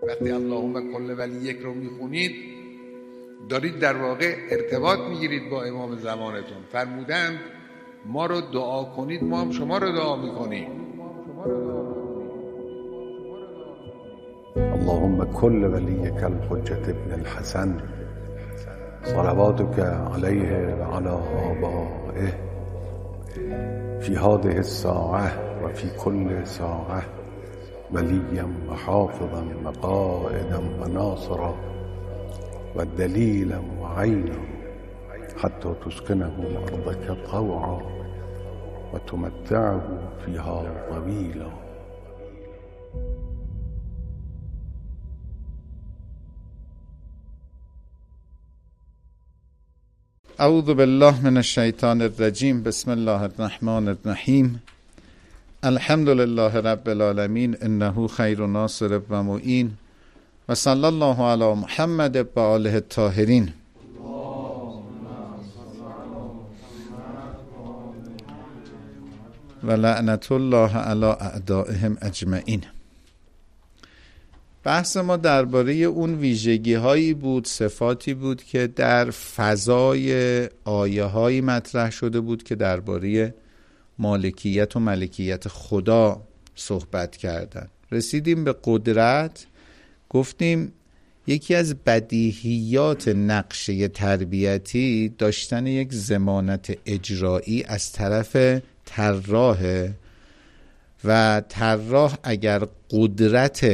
وقتی اللهم کل ولی یک رو میخونید دارید در واقع ارتباط میگیرید با امام زمانتون. فرمودند ما رو دعا کنید ما هم شما رو دعا میکنیم. اللهم كل وليك الحجة ابن الحسن صلواتك عليه وعلى آبائه في هذه الساعة وفي كل ساعة وليا وحافظا وقائدا وناصرا ودليلا وعينا حتى تسكنه أرضك طوعا وتمتعه فيها طويلا. اعوذ بالله من الشیطان الرجیم. بسم الله الرحمن الرحیم. الحمد لله رب العالمین انه خیر ناصر و معین و صلی الله علی محمد و آله الطاهرین. و لعنت الله علی اعدائهم اجمعین. بحث ما درباره اون ویژگی هایی بود، صفاتی بود که در فضای آیه هایی مطرح شده بود که درباره مالکیت و ملکیت خدا صحبت کردن. رسیدیم به قدرت. گفتیم یکی از بدیهیات نقشه تربیتی داشتن یک ضمانت اجرایی از طرف طراح و طراح اگر قدرت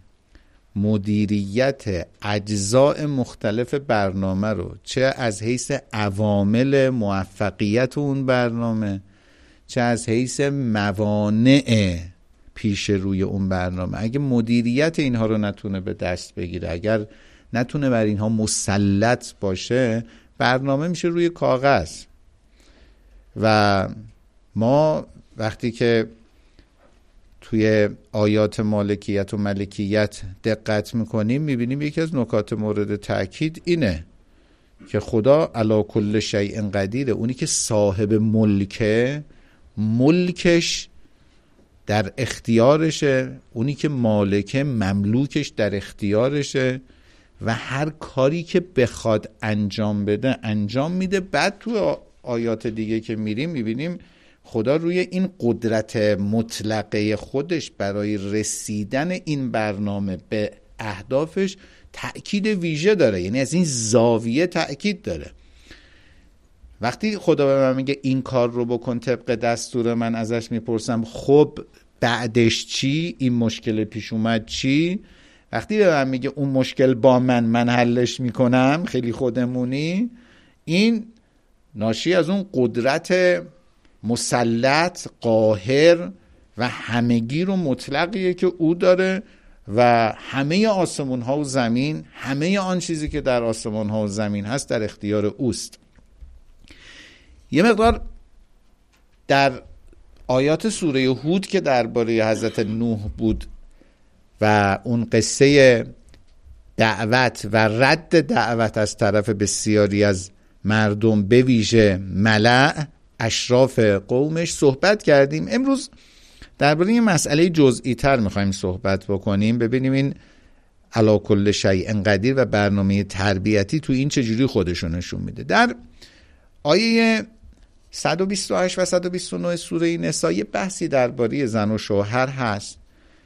مدیریت اجزاء مختلف برنامه رو چه از حیث عوامل موفقیت اون برنامه چه از حیث موانع پیش روی اون برنامه، اگه مدیریت اینها رو نتونه به دست بگیره، اگر نتونه بر اینها مسلط باشه، برنامه میشه روی کاغذ. و ما وقتی که توی آیات مالکیت و ملکیت دقت میکنیم میبینیم یکی از نکات مورد تأکید اینه که خدا علی کل شیء قدیره. اونی که صاحب ملکه، ملکش در اختیارشه، اونی که مالکه، مملوکش در اختیارشه و هر کاری که بخواد انجام بده انجام میده. بعد توی آیات دیگه که میریم میبینیم خدا روی این قدرت مطلقه خودش برای رسیدن این برنامه به اهدافش تأکید ویژه داره، یعنی از این زاویه تأکید داره. وقتی خدا به من میگه این کار رو بکن طبق دستور من، ازش میپرسم خب بعدش چی؟ این مشکل پیش اومد چی؟ وقتی به من میگه اون مشکل با من حلش میکنم، خیلی خودمونی، این ناشی از اون قدرت مسلط، قاهر و همگیر و مطلقیه که او داره و همه آسمون ها و زمین، همه آن چیزی که در آسمون ها و زمین هست در اختیار اوست. یه مقدار در آیات سوره هود که درباره حضرت نوح بود و اون قصه دعوت و رد دعوت از طرف بسیاری از مردم، به ویژه ملأ اشراف قومش، صحبت کردیم. امروز درباره این مسئله جزئی تر میخوایم صحبت بکنیم، ببینیم این علی کل شیء قدیر و برنامه تربیتی تو این چجوری خودشو نشون میده. در آیه 128 و 129 سوره نساء یه بحثی درباره زن و شوهر هست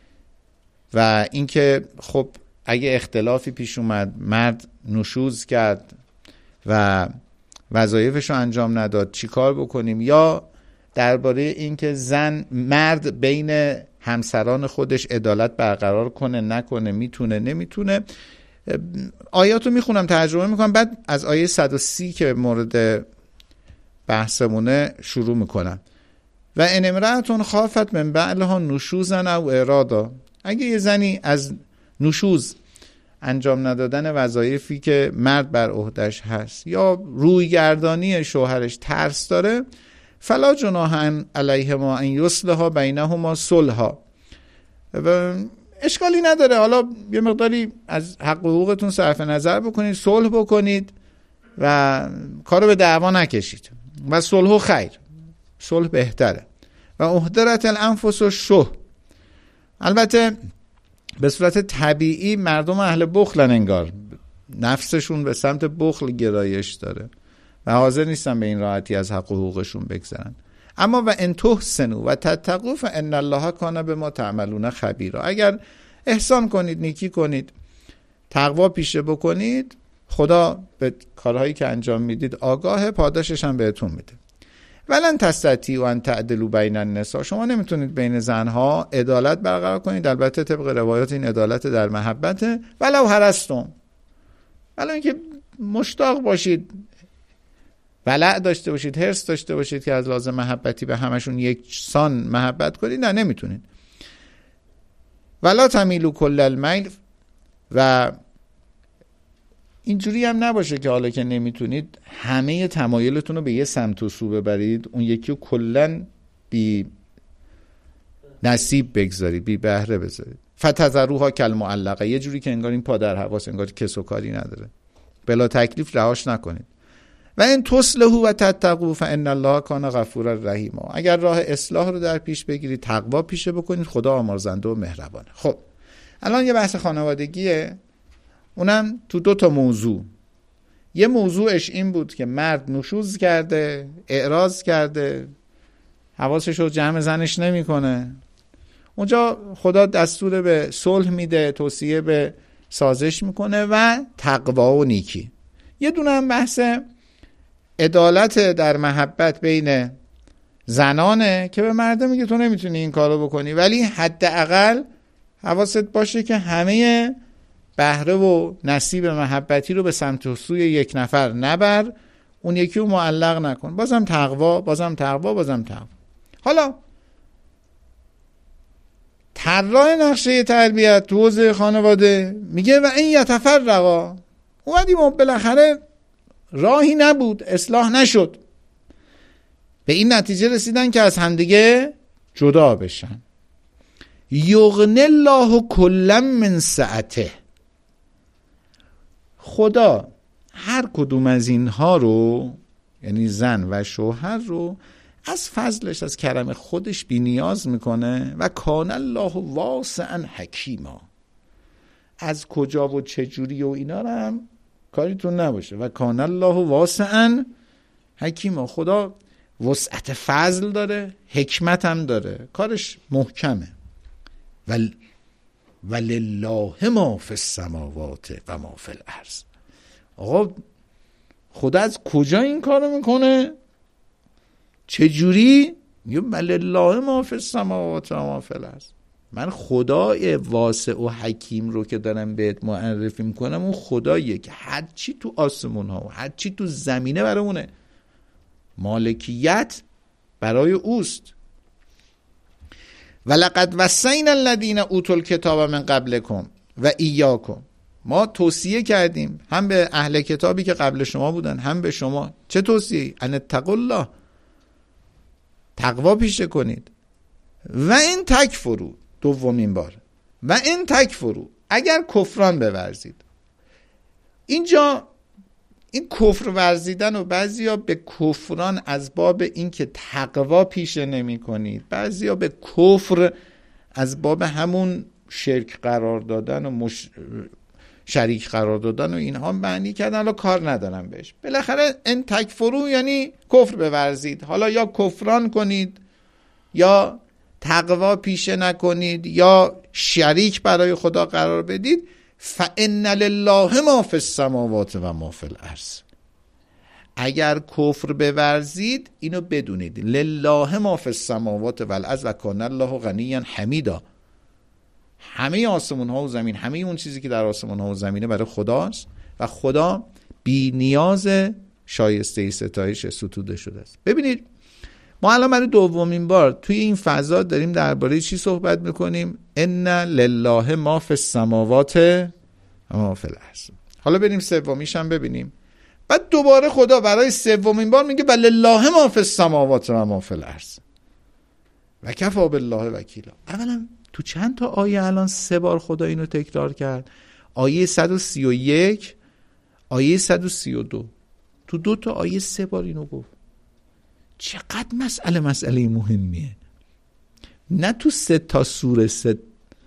و اینکه خب اگه اختلافی پیش اومد، مرد نشوز کرد و وظایفش رو انجام نداد، چی کار بکنیم؟ یا درباره اینکه مرد بین همسران خودش عدالت برقرار کنه نکنه، میتونه نمیتونه. آیاتو میخونم، ترجمه میکنم، بعد از آیه 130 که مورد بحثمونه شروع میکنم. و ان امرأة خافت من بعلها نشوزا او ارادا. اگه یه زنی از نشوز، انجام ندادن وظایفی که مرد بر عهده‌اش هست، یا رویگردانی شوهرش ترس داره، فلا جناح علیهما ان یصلحا بینهما صلحا. اشکالی نداره، حالا یه مقداری از حق و حقوقتون صرف نظر بکنید، صلح بکنید و کارو به دعوا نکشید و صلح خیر، صلح بهتره. و احضرت الانفس الشح. البته به صورت طبیعی مردم اهل بخلن، انگار نفسشون به سمت بخل گرایش داره و حاضر نیستن به این راحتی از حق و حقوقشون بگذرن. اما و ان تحسنوا و تتقوا فان الله کان بما تعملون خبیرا. اگر احسان کنید، نیکی کنید، تقوا پیشه بکنید، خدا به کارهایی که انجام میدید آگاه، پاداشش هم بهتون میده. ولن تستطیعوا ان تعدلوا بین النساء. شما نمیتونید بین زنها عدالت برقرار کنید، البته طبق روایات این عدالت در محبته، ولو حرصتم، ولو اینکه مشتاق باشید، ولع داشته باشید، حرص داشته باشید که از لحاظ محبتی به همشون یکسان محبت کنید، نه نمیتونید. ولا تمیلوا کل المیل. و اینجوری هم نباشه که حالا که نمیتونید همه تمایلتون رو به یه سمت و سو ببرید، اون یکی رو کلن بی نصیب بگذارید، بی بهره بذارید. فتذروها کالمعلقه، یه جوری که انگار این پا در هواست، انگار کس و کاری نداره، بلا تکلیف رهاش نکنید. و ان تصلحوا و تتقوا فان الله کان غفورا رحیما. اگر راه اصلاح رو در پیش بگیرید، تقوا پیشه بکنید، خدا آمرزنده و مهربانه. خب الان یه بحث خانوادگیه، اونم تو 2 موضوع. یه موضوعش این بود که مرد نشوز کرده، اعراض کرده، حواسش رو جمع زنش نمیکنه. اونجا خدا دستور به صلح میده، توصیه به سازش میکنه و تقوا و نیکی. یه دونه هم بحث عدالت در محبت بین زنانه که به مرد میگه تو نمیتونی این کارو بکنی، ولی حداقل حواست باشه که همه بهره و نصیب محبتی رو به سمت و سوی یک نفر نبر، اون یکی رو معلق نکن. بازم تقوا، بازم تقوا، بازم تقوا. حالا طراح نقشه تربیت تو حوزه خانواده میگه و این یتفرقا، اومدیم بالاخره راهی نبود، اصلاح نشد، به این نتیجه رسیدن که از همدیگه جدا بشن. یغنی الله کلا من سعته. خدا هر کدوم از اینها رو، یعنی زن و شوهر رو، از فضلش، از کرم خودش بی نیاز میکنه. و کان الله واسعا حکیما. از کجا و چجوری و اینا رو هم کاریتون نباشه. و کان الله واسعا حکیما. خدا وسعت فضل داره، حکمت هم داره، کارش محکمه. ولله ما فی السماوات و ما فی الارض. آقا خدا از کجا این کارو میکنه؟ چجوری؟ میگه ولله ما فی السماوات و ما فی الارض. من خدای واسع و حکیم رو که دارم بهت معرفی میکنم، اون خداییه که هر چی تو آسمون ها و هر چی تو زمینه برامونه، مالکیت برای اوست. ولقد وصینا الذین اوتوا الکتاب من قبلکم و ایاکم. ما توصیه کردیم هم به اهل کتابی که قبل شما بودن، هم به شما. چه توصیه؟ ان اتقوا الله، تقوا پیشه کنید. و این تکفروا، دومین بار، و این تکفروا، اگر کفران بورزید. اینجا این کفر ورزیدن و بعضیا به کفران از باب این که تقوا پیشه نمی کنید، بعضیا به کفر از باب همون شرک قرار دادن و شریک قرار دادن و اینها معنی کردن. حالا کار ندارم بهش. بالاخره این تکفرو یعنی کفر بورزید. حالا یا کفران کنید، یا تقوا پیشه نکنید، یا شریک برای خدا قرار بدید. فإن لله ما فی السماوات و ما فی الارض. اگر کفر بورزید اینو بدونید، لله ما فی السماوات و الارض و کان الله غنیا حمیدا. همه آسمون ها و زمین، همه اون چیزی که در آسمون ها و زمینه برای خداست و خدا بی نیاز، شایسته ستایش، ستوده شده است. ببینید ما الان برای دومین بار توی این فضا داریم درباره چی صحبت میکنیم؟ ان لله ما فی السماوات و ما فی الارض. حالا بریم سومیش هم ببینیم. بعد دوباره خدا برای سومین بار میگه بل لله ما فی السماوات و ما فی الارض و کفی بالله وکیلا. اولا تو چند تا آیه الان 3 بار خدا اینو تکرار کرد؟ آیه 131، آیه 132. تو 2 تا آیه 3 بار اینو گفت. چقدر مسئله مهمیه. نه تو 3 تا سوره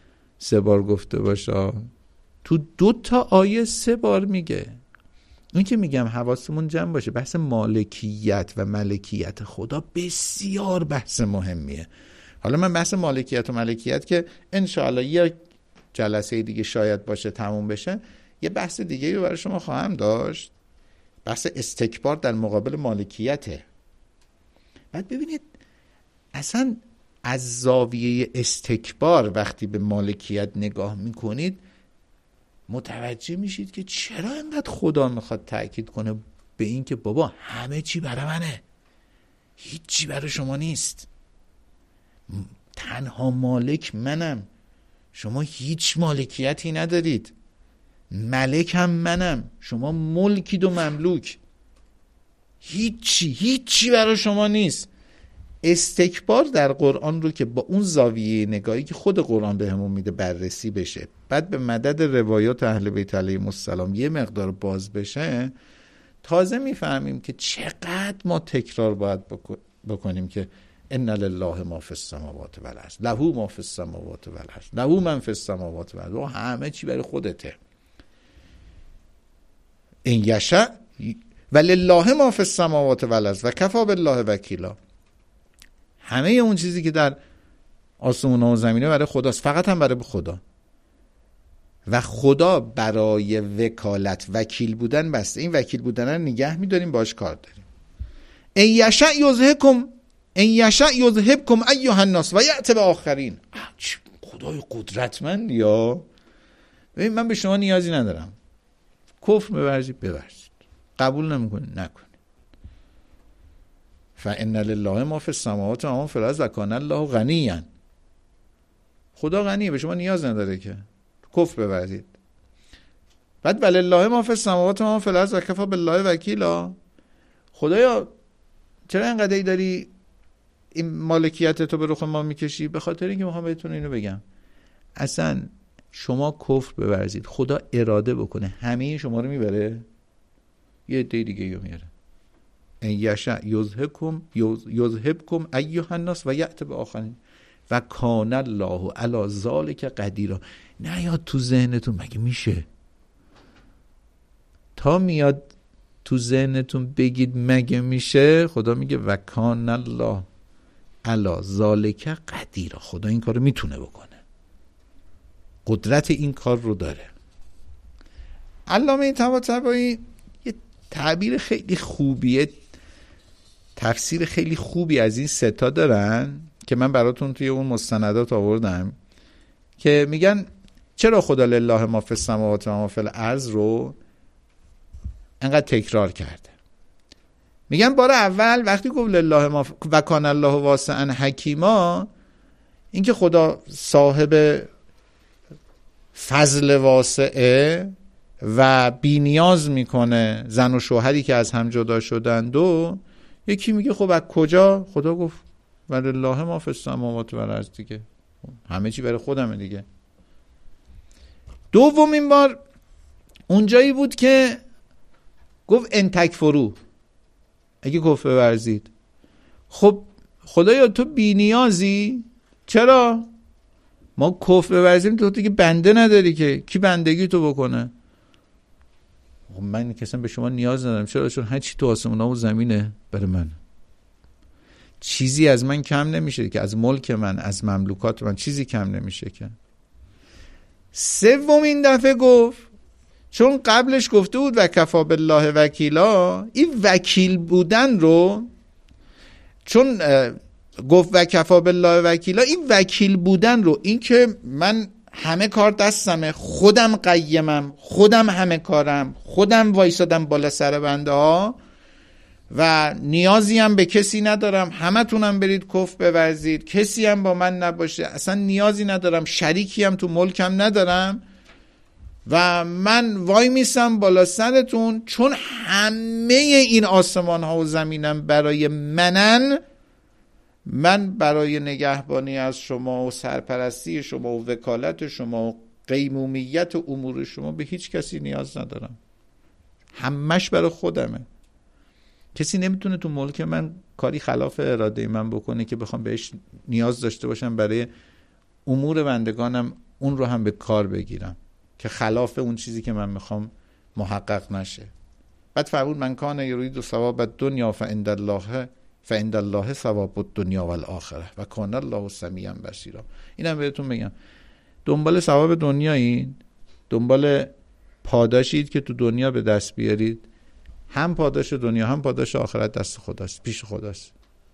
3 بار گفته باشه، تو 2 تا آیه 3 بار میگه. این که میگم حواسمون جمع باشه، بحث مالکیت و ملکیت خدا بسیار بحث مهمیه. حالا من بحث مالکیت و ملکیت که انشاءالله یه جلسه دیگه شاید باشه تموم بشه، یه بحث دیگه رو برای شما خواهم داشت، بحث استکبار در مقابل مالکیته. بعد ببینید اصلا از زاویه استکبار وقتی به مالکیت نگاه میکنید متوجه میشید که چرا اینقدر خدا میخواد تأکید کنه به این که بابا همه چی برای منه، هیچی برای شما نیست، تنها مالک منم، شما هیچ مالکیتی ندارید، ملکم منم، شما ملکید و مملوک، هیچی برای شما نیست. استکبار در قرآن رو که با اون زاویه نگاهی که خود قرآن بهمون میده بررسی بشه، بعد به مدد روایات اهل بیت علیهم السلام یه مقدار باز بشه، تازه میفهمیم که چقدر ما تکرار باید بکنیم که ان لله ما فی السماوات و الارض له ما فی السماوات و الارض له من فی السماوات و الارض، همه چی برای خودته. این یشاء ولله ما فی السماوات و الارض و کفی بالله وکیلا، همه اون چیزی که در آسمون و زمینه برای خداست، فقط هم برای خدا. و خدا برای وکالت وکیل بودن بسته، این وکیل بودن رو نگه می‌داریم، باش کار داریم. ان یشاء یذهبکم ایها الناس و یأتی بآخرین. خدای قدرتمند یا ببین من به شما نیازی ندارم، کفر بورزید، قبول نمی‌کنید نکنید. فان لله ما فی السماوات و ما فی الارض و کان الله غنیا، خدا غنیه، به شما نیاز نداره که کفر بورزید. بعد ولله ما فی السماوات و ما فی الارض و کفی بالله وکیلا، خدایا چرا اینقدر داری این مالکیت تو به رخ ما میکشی؟ به خاطر اینکه میخوام بهتون اینو بگم، اصلا شما کفر بورزید، خدا اراده بکنه همه شما رو میبره، یه عده دیگه رو میاره. ان یشاء یذهبکم ایها الناس و یأتی بآخرین و کان الله علی ذلک قدیر. نه یا تو ذهنتون مگه میشه تا میاد تو ذهنتون بگید مگه میشه؟ خدا میگه و کان الله علی ذلک قدیر، خدا این کارو میتونه بکنه، قدرت این کار رو داره. علامه طباطبایی یه تعبیر خیلی خوبیه، تفسیر خیلی خوبی از این 3 تا دارن که من براتون توی اون مستندات آوردم که میگن چرا خدا لله ما فی السماوات و ما فی الارض رو انقدر تکرار کرده. میگن بار اول وقتی گفت لله ما و کان الله واسعا حکیما، این که خدا صاحب فضل واسعه و بی نیاز میکنه زن و شوهری که از هم جدا شدند، و یکی میگه خب از کجا؟ خدا گفت ولله ما فی السماوات و الارض دیگه، همه چی برای خودمه دیگه. دومین بار اونجایی بود که گفت ان تکفروا، اگه کفر ورزید. خب خدایا تو بی نیازی، چرا ما کفر ورزیم تو دیگه بنده نداری که کی بندگی تو بکنه؟ خب من کسا به شما نیاز ندارم، چرا؟ چون هر چی تو آسمونا و زمینه برای من، چیزی از من کم نمیشه که، از ملک من، از مملوکات من چیزی کم نمیشه که. سومین دفعه گفت، چون قبلش گفته بود و کفی بالله وکیلا، این وکیل بودن رو چون گفت و کفی بالله وکیلا، این وکیل بودن رو، این که من همه کار دستمه، خودم قیمم، خودم همه کارم، خودم وایسادم بالا سر بنده ها و نیازی هم به کسی ندارم، همه تونم برید کفر بورزید، کسی هم با من نباشه، اصلا نیازی ندارم، شریکی هم تو ملکم ندارم و من وای میسم بالا سرتون، چون همه این آسمان ها و زمینم برای منن، من برای نگهبانی از شما و سرپرستی شما و وکالت شما و قیمومیت و امور شما به هیچ کسی نیاز ندارم، همش برای خودمه. کسی نمیتونه تو ملک من کاری خلاف اراده من بکنه که بخوام بهش نیاز داشته باشم برای امور بندگانم اون رو هم به کار بگیرم که خلاف اون چیزی که من میخوام محقق نشه. بعد فرمود من کان یرید ثواب الدنیا فعند الله ثواب الدنیا والآخره و کان الله سمیعا بصیرا. اینم بهتون بگم، دنبال ثواب دنیایید، دنبال پاداشید که تو دنیا به دست بیارید، هم پاداش دنیا هم پاداش آخرت دست خداست، پیش خداست.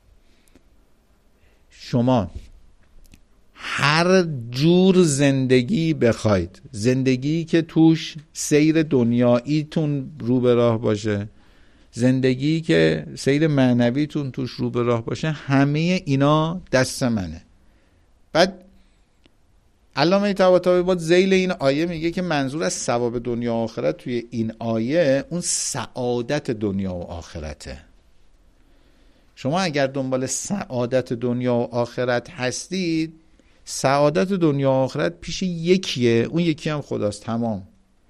شما هر جور زندگی بخواید، زندگی که توش سیر دنیاییتون رو به راه باشه، زندگی که سیر معنویتون توش رو به راه باشه، همه اینا دست منه. بعد علامه طباطبایی با ذیل این آیه میگه که منظور از ثواب دنیا و آخرت توی این آیه اون سعادت دنیا و آخرته. شما اگر دنبال سعادت دنیا و آخرت هستید، سعادت دنیا و آخرت پیش یکیه، اون یکی هم خداست. تمام.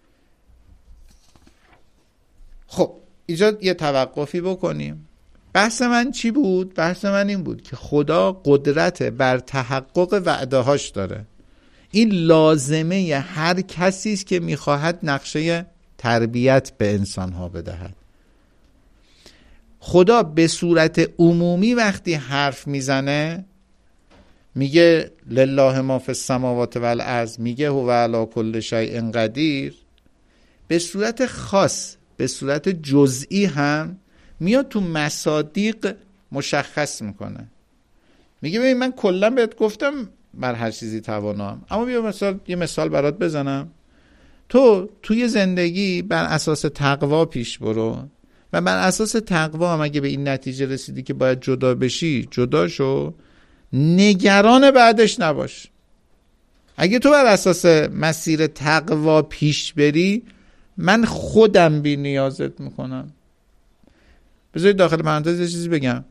خب اینجا یه توقفی بکنیم. بحث من چی بود؟ بحث من این بود که خدا قدرت بر تحقق وعده هاش داره. این لازمه هر کسی است که میخواهد نقشه تربیت به انسان ها بدهد. خدا به صورت عمومی وقتی حرف میزنه میگه لله ما فی السماوات والارض، میگه هو علی کل شیء قدیر، به صورت خاص به صورت جزئی هم میاد تو مصادیق مشخص میکنه. میگه ببین من کلا بهت گفتم بر هر چیزی توانام، اما بیا یه مثال برات بزنم. تو توی زندگی بر اساس تقوا پیش برو و بر اساس تقوا هم اگه به این نتیجه رسیدی که باید جدا بشی، جدا شو، نگران بعدش نباش. اگه تو بر اساس مسیر تقوا پیش بری، من خودم بی نیازت میکنم. بذارید داخل پرانتز یه چیزی بگم.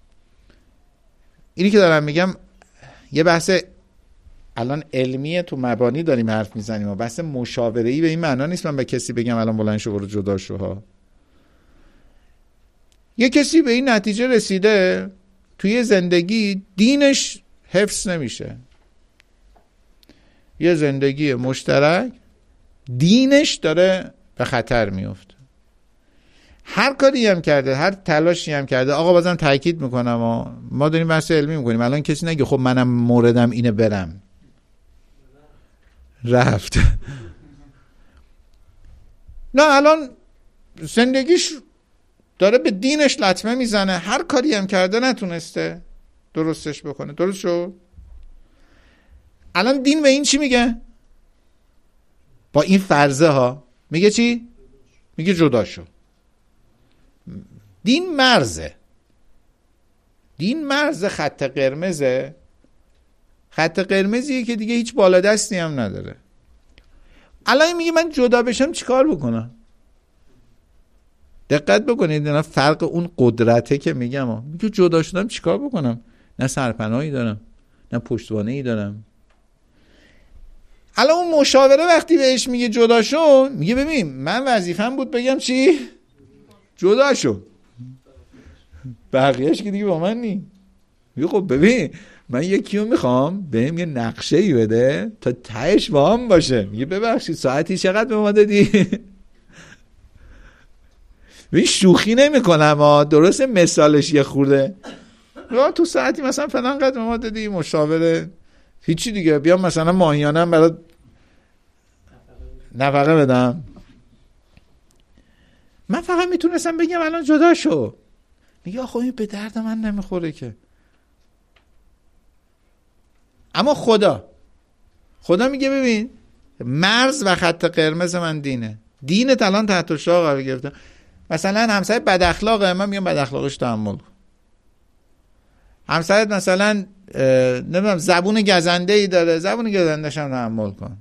اینی که دارم میگم یه بحث الان علمیه، تو مبانی داریم حرف میزنیم و بحث مشاوره‌ای به این معنا نیست من به کسی بگم الان بلند شو برو جدا شو ها. یه کسی به این نتیجه رسیده توی زندگی دینش حفظ نمیشه، یه زندگی مشترک دینش داره به خطر میفته. هر کاری هم کرده، هر تلاشی هم کرده، آقا بازم تاکید میکنم ما داریم بحث علمی میکنیم، الان کسی نگه خب منم موردم اینه برم رفت. نه، الان زندگیش داره به دینش لطمه میزنه، هر کاری هم کرده نتونسته درستش بکنه. درست شد؟ الان دین به این چی میگه؟ با این فرضه ها میگه چی؟ میگه جدا شو. دین مرزه، دین مرز خط قرمزه، خط قرمزیه که دیگه هیچ بالا دستی هم نداره. الان میگه من جدا بشم چیکار بکنم؟ دقت بکنید نه فرق اون قدرته که میگم میگه جدا شدم چیکار بکنم؟ نه سرپناهی دارم، نه پشتوانه‌ای دارم. الان اون مشاوره وقتی بهش میگه جدا شو، میگه ببین من وظیفه‌م بود بگم چی؟ جدا شو. بقیه‌اش که دیگه با من نی. میگه خب ببین من یکیو میخوام بهم یه نقشه‌ای بده تا تهش با هم باشه. میگه ببخشید ساعتی چقدر به ما دادی؟ ببین شوخی نمی‌کنم درسته مثالش یه خورده. تو ساعتی مثلا فلان قدر ما دادی، مشاوره هیچی دیگه، بیام مثلا ماهیانه هم برات نفقه بدم. من فقط میتونستم بگم الان جدا شو. میگه آخه این به درد من نمیخوره که. اما خدا میگه ببین مرز و خط قرمز من دینه. دینت الان تحت شعار قرار گرفته. مثلا همسایه بد اخلاقه، من میگم بد اخلاقش تحمل کن. همسایت مثلا نمیدونم زبون گزنده ای داره، زبون گزنده‌ش هم تحمل کن.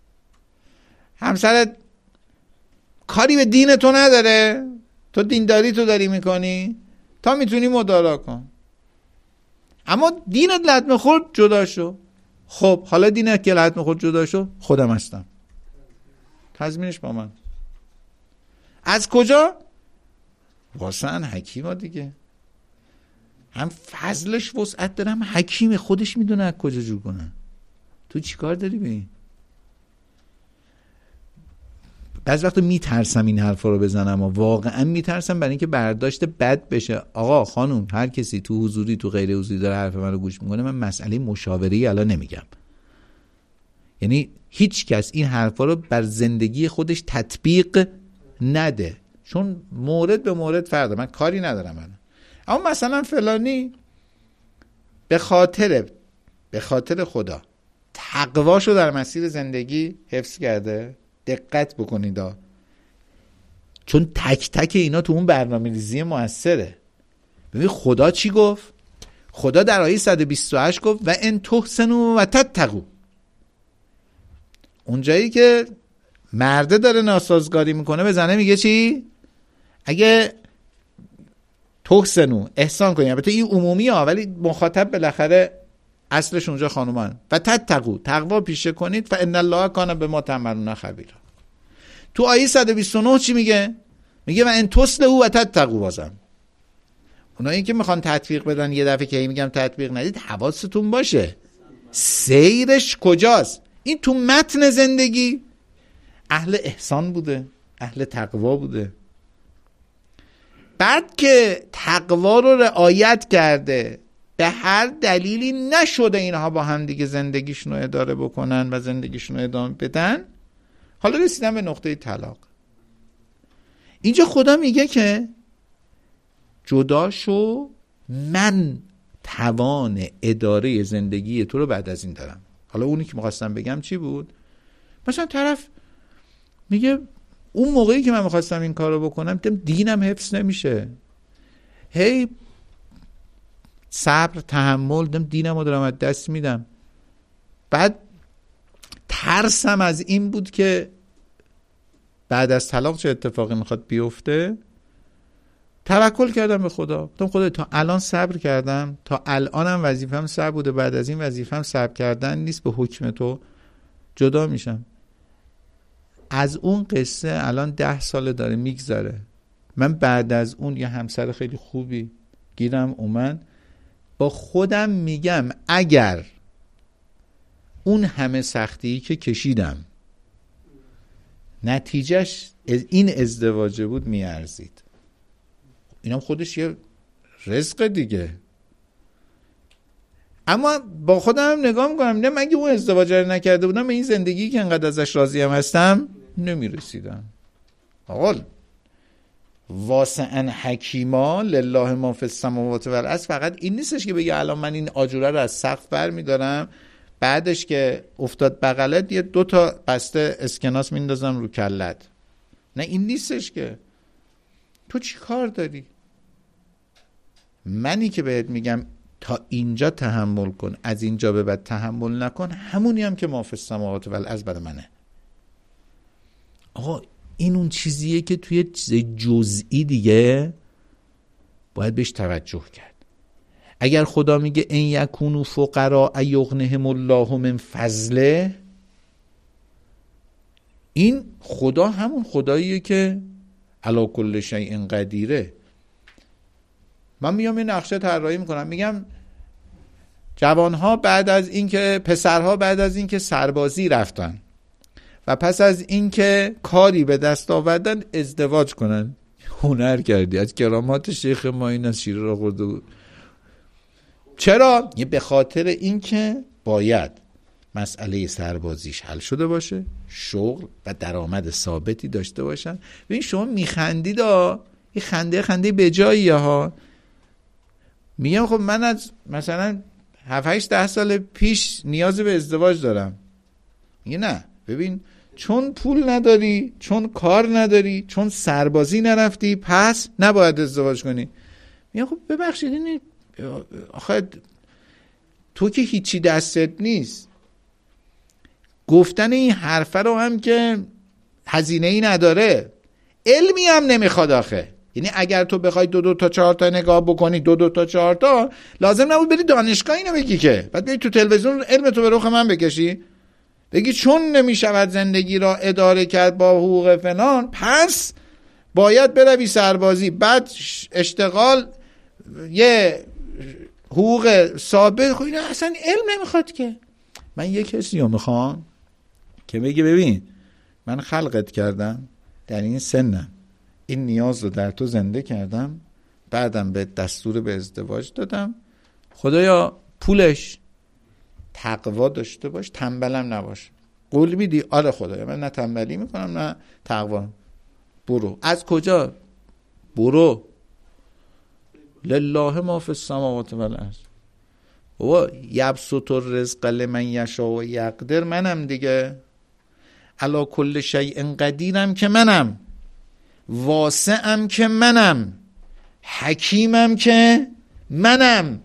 همسرت کاری به دین تو نداره، تو دینداری تو داری میکنی، تا میتونی مدارا کن. اما دینت لطمه خورد جدا شو. خب حالا دینت که لطمه خورد جدا شو، خودم هستم، تضمینش با من. از کجا؟ واسه حکیما دیگه، هم فضلش وسعت داره هم حکیم خودش میدونه از کجا جور کنه. تو چی کار داری به این؟ بعضی وقتا میترسم این حرفا رو بزنم و واقعا میترسم برای اینکه برداشت بد بشه. آقا خانم هر کسی تو حضوری تو غیر حضوری داره حرف من رو گوش میکنه، من مسئله مشاوره الان نمیگم. یعنی هیچ کس این حرفا رو بر زندگی خودش تطبیق نده، چون مورد به مورد فرده. من کاری ندارم من. اما مثلا فلانی به خاطر خدا تقواشو در مسیر زندگی حفظ کرده. دقت بکنید چون تک تک اینا تو اون برنامه‌ریزی موثره. ببین خدا چی گفت؟ خدا در آیه 128 گفت و ان تحسنوا و تتقوا. اونجایی که مرده داره ناسازگاری میکنه به زنه میگه چی؟ اگه تحسنوا احسان کنی، البته این عمومی ها ولی مخاطب بالاخره اصلش اونجا خانومان، و تتقوا تقوا پیشه کنید، فان الله کان بما تعملون خبیرا. تو آیه 129 چی میگه؟ میگه و ان تصلحوا و تتقوا. بازم اونایی که میخوان تطبیق بدن یه دفعه که میگم تطبیق ندید، حواستون باشه سیرش کجاست. این تو متن زندگی اهل احسان بوده، اهل تقوا بوده. بعد که تقوا رو رعایت کرده، به هر دلیلی نشده اینها با هم دیگه زندگیشون رو اداره بکنن و زندگیشون رو ادامه بدن، حالا رسیدن به نقطه طلاق. اینجا خدا میگه که جدا شو، من توان اداره زندگی تو رو بعد از این دارم. حالا اونی که میخواستم بگم چی بود؟ مثلا طرف میگه اون موقعی که من میخواستم این کار رو بکنم دینم حفظ نمیشه، هی صبر تحمل دینم رو دارم از دست میدم. بعد ترسم از این بود که بعد از طلاق چه اتفاقی میخواد بیفته. توکل کردم به خدا، گفتم خدا تا الان صبر کردم، تا الانم وظیفه‌م صبر بوده، بعد از این وظیفه‌م صبر کردن نیست، به حکم تو جدا میشم. از اون قصه الان 10 سال داره میگذره. من بعد از اون یه همسر خیلی خوبی گیرم اومد، با خودم میگم اگر اون همه سختی که کشیدم نتیجهش این ازدواج بود میارزید. اینم خودش یه رزق دیگه. اما با خودم نگاه میکنم نه، مگه اون ازدواج رو نکرده بودم به این زندگی که انقدر ازش راضیم هستم نمیرسیدم. آقا واسعا حکیما لله ما فی السماوات و الارض فقط این نیستش که بگه الان من این آجوره رو از سقف برمیدارم، بعدش که افتاد بغلت یه 2 تا بسته اسکناس میندازم رو کلت. نه این نیستش که. تو چی کار داری؟ منی که بهت میگم تا اینجا تحمل کن، از اینجا به بعد تحمل نکن، همونی هم که ما فی السماوات و الارض برای منه. آقا این اون چیزیه که توی چیز جزئی دیگه باید بهش توجه کرد. اگر خدا میگه ان یکونوا فقراء یغنهم الله من فضله، این خدا همون خداییه که علی کل شیء قدیره. من میام یه نقشه طراحی میکنم، میگم جوانها بعد از اینکه پسرها بعد از اینکه سربازی رفتن و پس از اینکه کاری به دست آوردن ازدواج کنن. هنر کردی، از کرامات شیخ ما این از شیره را خورده بود. چرا؟ به خاطر اینکه باید مسئله سربازیش حل شده باشه، شغل و درآمد ثابتی داشته باشن. ببین شما میخندید این خنده به جاییه ها. میگم خب من از مثلا 7-8-10 سال پیش نیاز به ازدواج دارم. میگه نه، ببین چون پول نداری، چون کار نداری، چون سربازی نرفتی، پس نباید ازدواج کنی. میگم خب ببخشید این آخه تو که هیچی دستت نیست. گفتن این حرفه رو هم که هزینه ای نداره، علمی هم نمیخواد آخه. یعنی اگر تو بخوای 2 تا 4 تا نگاه بکنی، 2 تا 4 تا، لازم نبود بری دانشگاه اینو بگی که بعد بری تو تلویزیون علم تو به رخ من بکشی، بگی چون نمیشود زندگی را اداره کرد با حقوق فلان، پس باید بروی سربازی، بعد اشتغال، یه حقوق ثابت. خب اینا اصلا علم نمیخواد که. من یه کسی رو میخوام که بگه ببین من خلقت کردم در این سنم، این نیاز رو در تو زنده کردم، بعدم به دستور به ازدواج دادم، خدایا پولش تقوا داشته باش، تنبلم نباش. قول میدی؟ آره خدایا من نه تنبلی میکنم نه تقوا. برو. از کجا؟ برو. لله ما فی السماوات و الارض. و یبسط الرزق لمن یشاء و یقدر، منم دیگه. علی کل شیء قدیرم که منم، واسعم که منم، حکیمم که منم،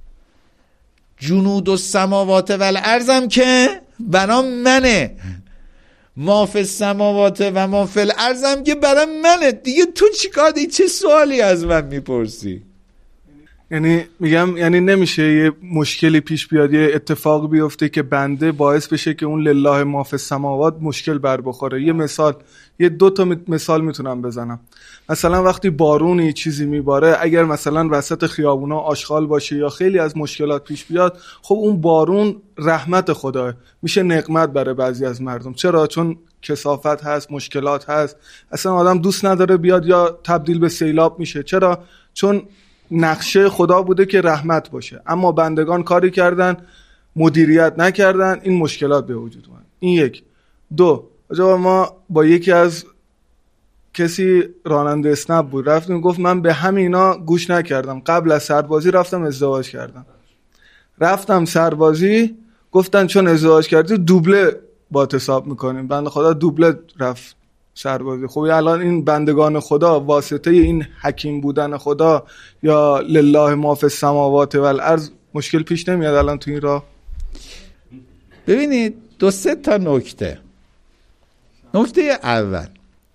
جنود السماوات و الارضم که برام منه، ما فی السماوات و ما فی الارضم که برام منه. دیگه تو چیکار داری؟ چه سوالی از من میپرسی؟ یعنی میگم یعنی نمیشه یه مشکلی پیش بیاد، یه اتفاق بیفته که بنده باعث بشه که اون لله ما فی السماوات مشکل بر بخوره. یه مثال، یه 2 مثال میتونم بزنم. مثلا وقتی بارونی چیزی میباره، اگر مثلا وسط خیابونا آشغال باشه یا خیلی از مشکلات پیش بیاد، خب اون بارون رحمت خداه، میشه نقمت برای بعضی از مردم. چرا؟ چون کثافت هست، مشکلات هست، اصلا آدم دوست نداره بیاد یا تبدیل به سیلاب میشه. چرا؟ چون نقشه خدا بوده که رحمت باشه، اما بندگان کاری کردن، مدیریت نکردن، این مشکلات به وجود اومد. این 1. 2. ما با یکی از کسی راننده اسنپ بود، رفتیم گفت من به همینا گوش نکردم، قبل از سربازی رفتم ازدواج کردم. رفتم سربازی، گفتن چون ازدواج کردی دوبله با حساب میکنیم. بنده خدا دوبله رفت سربازی. خب الان این بندگان خدا واسطه این حکیم بودن خدا یا لله ما فی السماوات و الارض مشکل پیش نمیاد الان تو این راه؟ ببینید 2-3 تا نکته. نکته اول،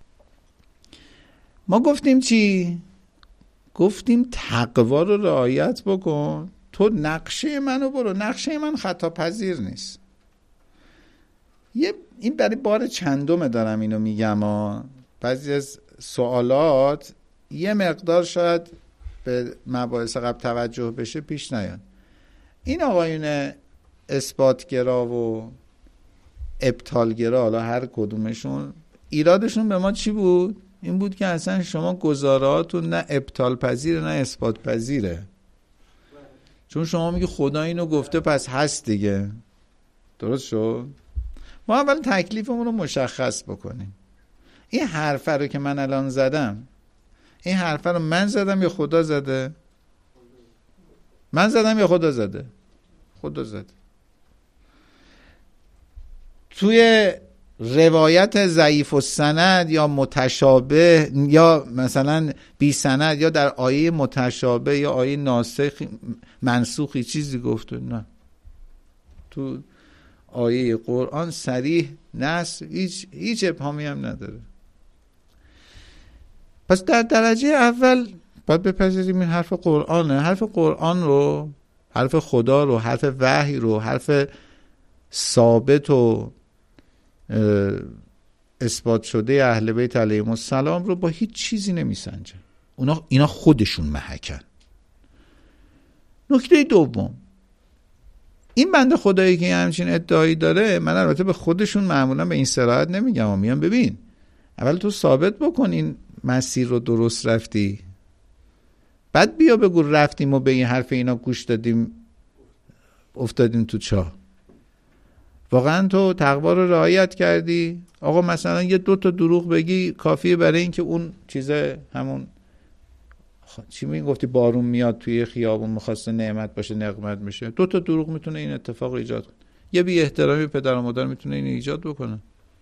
ما گفتیم چی؟ گفتیم تقوا رو رعایت بکن، تو نقشه منو برو. نقشه من خطا پذیر نیست. این برای بار چندمه دارم اینو میگم. بعضی از سوالات یه مقدار شاید به مباحث قبل توجه بشه پیش نیاد. این آقایون اثباتگرا و ابطالگرا، حالا هر کدومشون ایرادشون به ما چی بود؟ این بود که اصلا شما گزارهاتون نه ابطال پذیره نه اثبات پذیره. چون شما میگی خدا اینو گفته پس هست دیگه. درست شد؟ ما اول تکلیفمون رو مشخص بکنیم. این حرفه رو که من الان زدم، این حرفه رو من زدم یا خدا زده؟ من زدم یا خدا زده؟ خدا زده. توی روایت ضعیف السند یا متشابه یا مثلا بی سند یا در آیه متشابه یا آیه ناسخ منسوخی چیزی گفته؟ نه. تو آیه قرآن صریح نص هیچ ابهامی هم نداره. پس در درجه اول باید بپذیریم این حرف قرآنه. حرف قرآن رو، حرف خدا رو، حرف وحی رو، حرف ثابت و اثبات شده اهل بیت علیهم السلام رو با هیچ چیزی نمیسنجن. اینا خودشون محکن. نکته دوم، این بنده خدایی که همچین ادعایی داره، من البته به خودشون معمولا به این صراحت نمیگم، میگم ببین اول تو ثابت بکن این مسیر رو درست رفتی، بعد بیا بگو رفتیم و به این حرف اینا گوش دادیم افتادیم تو چاه. واقعا تو تقوا رو رعایت کردی؟ آقا مثلا 2 تا دروغ بگی کافیه برای اینکه اون چیزه، همون چی میگفتی بارون میاد توی خیابون میخواسته نعمت باشه نقمت میشه، 2 تا دروغ میتونه این اتفاق ایجاد کنه. یه بی احترامی پدر و مادر میتونه این ایجاد بکنه.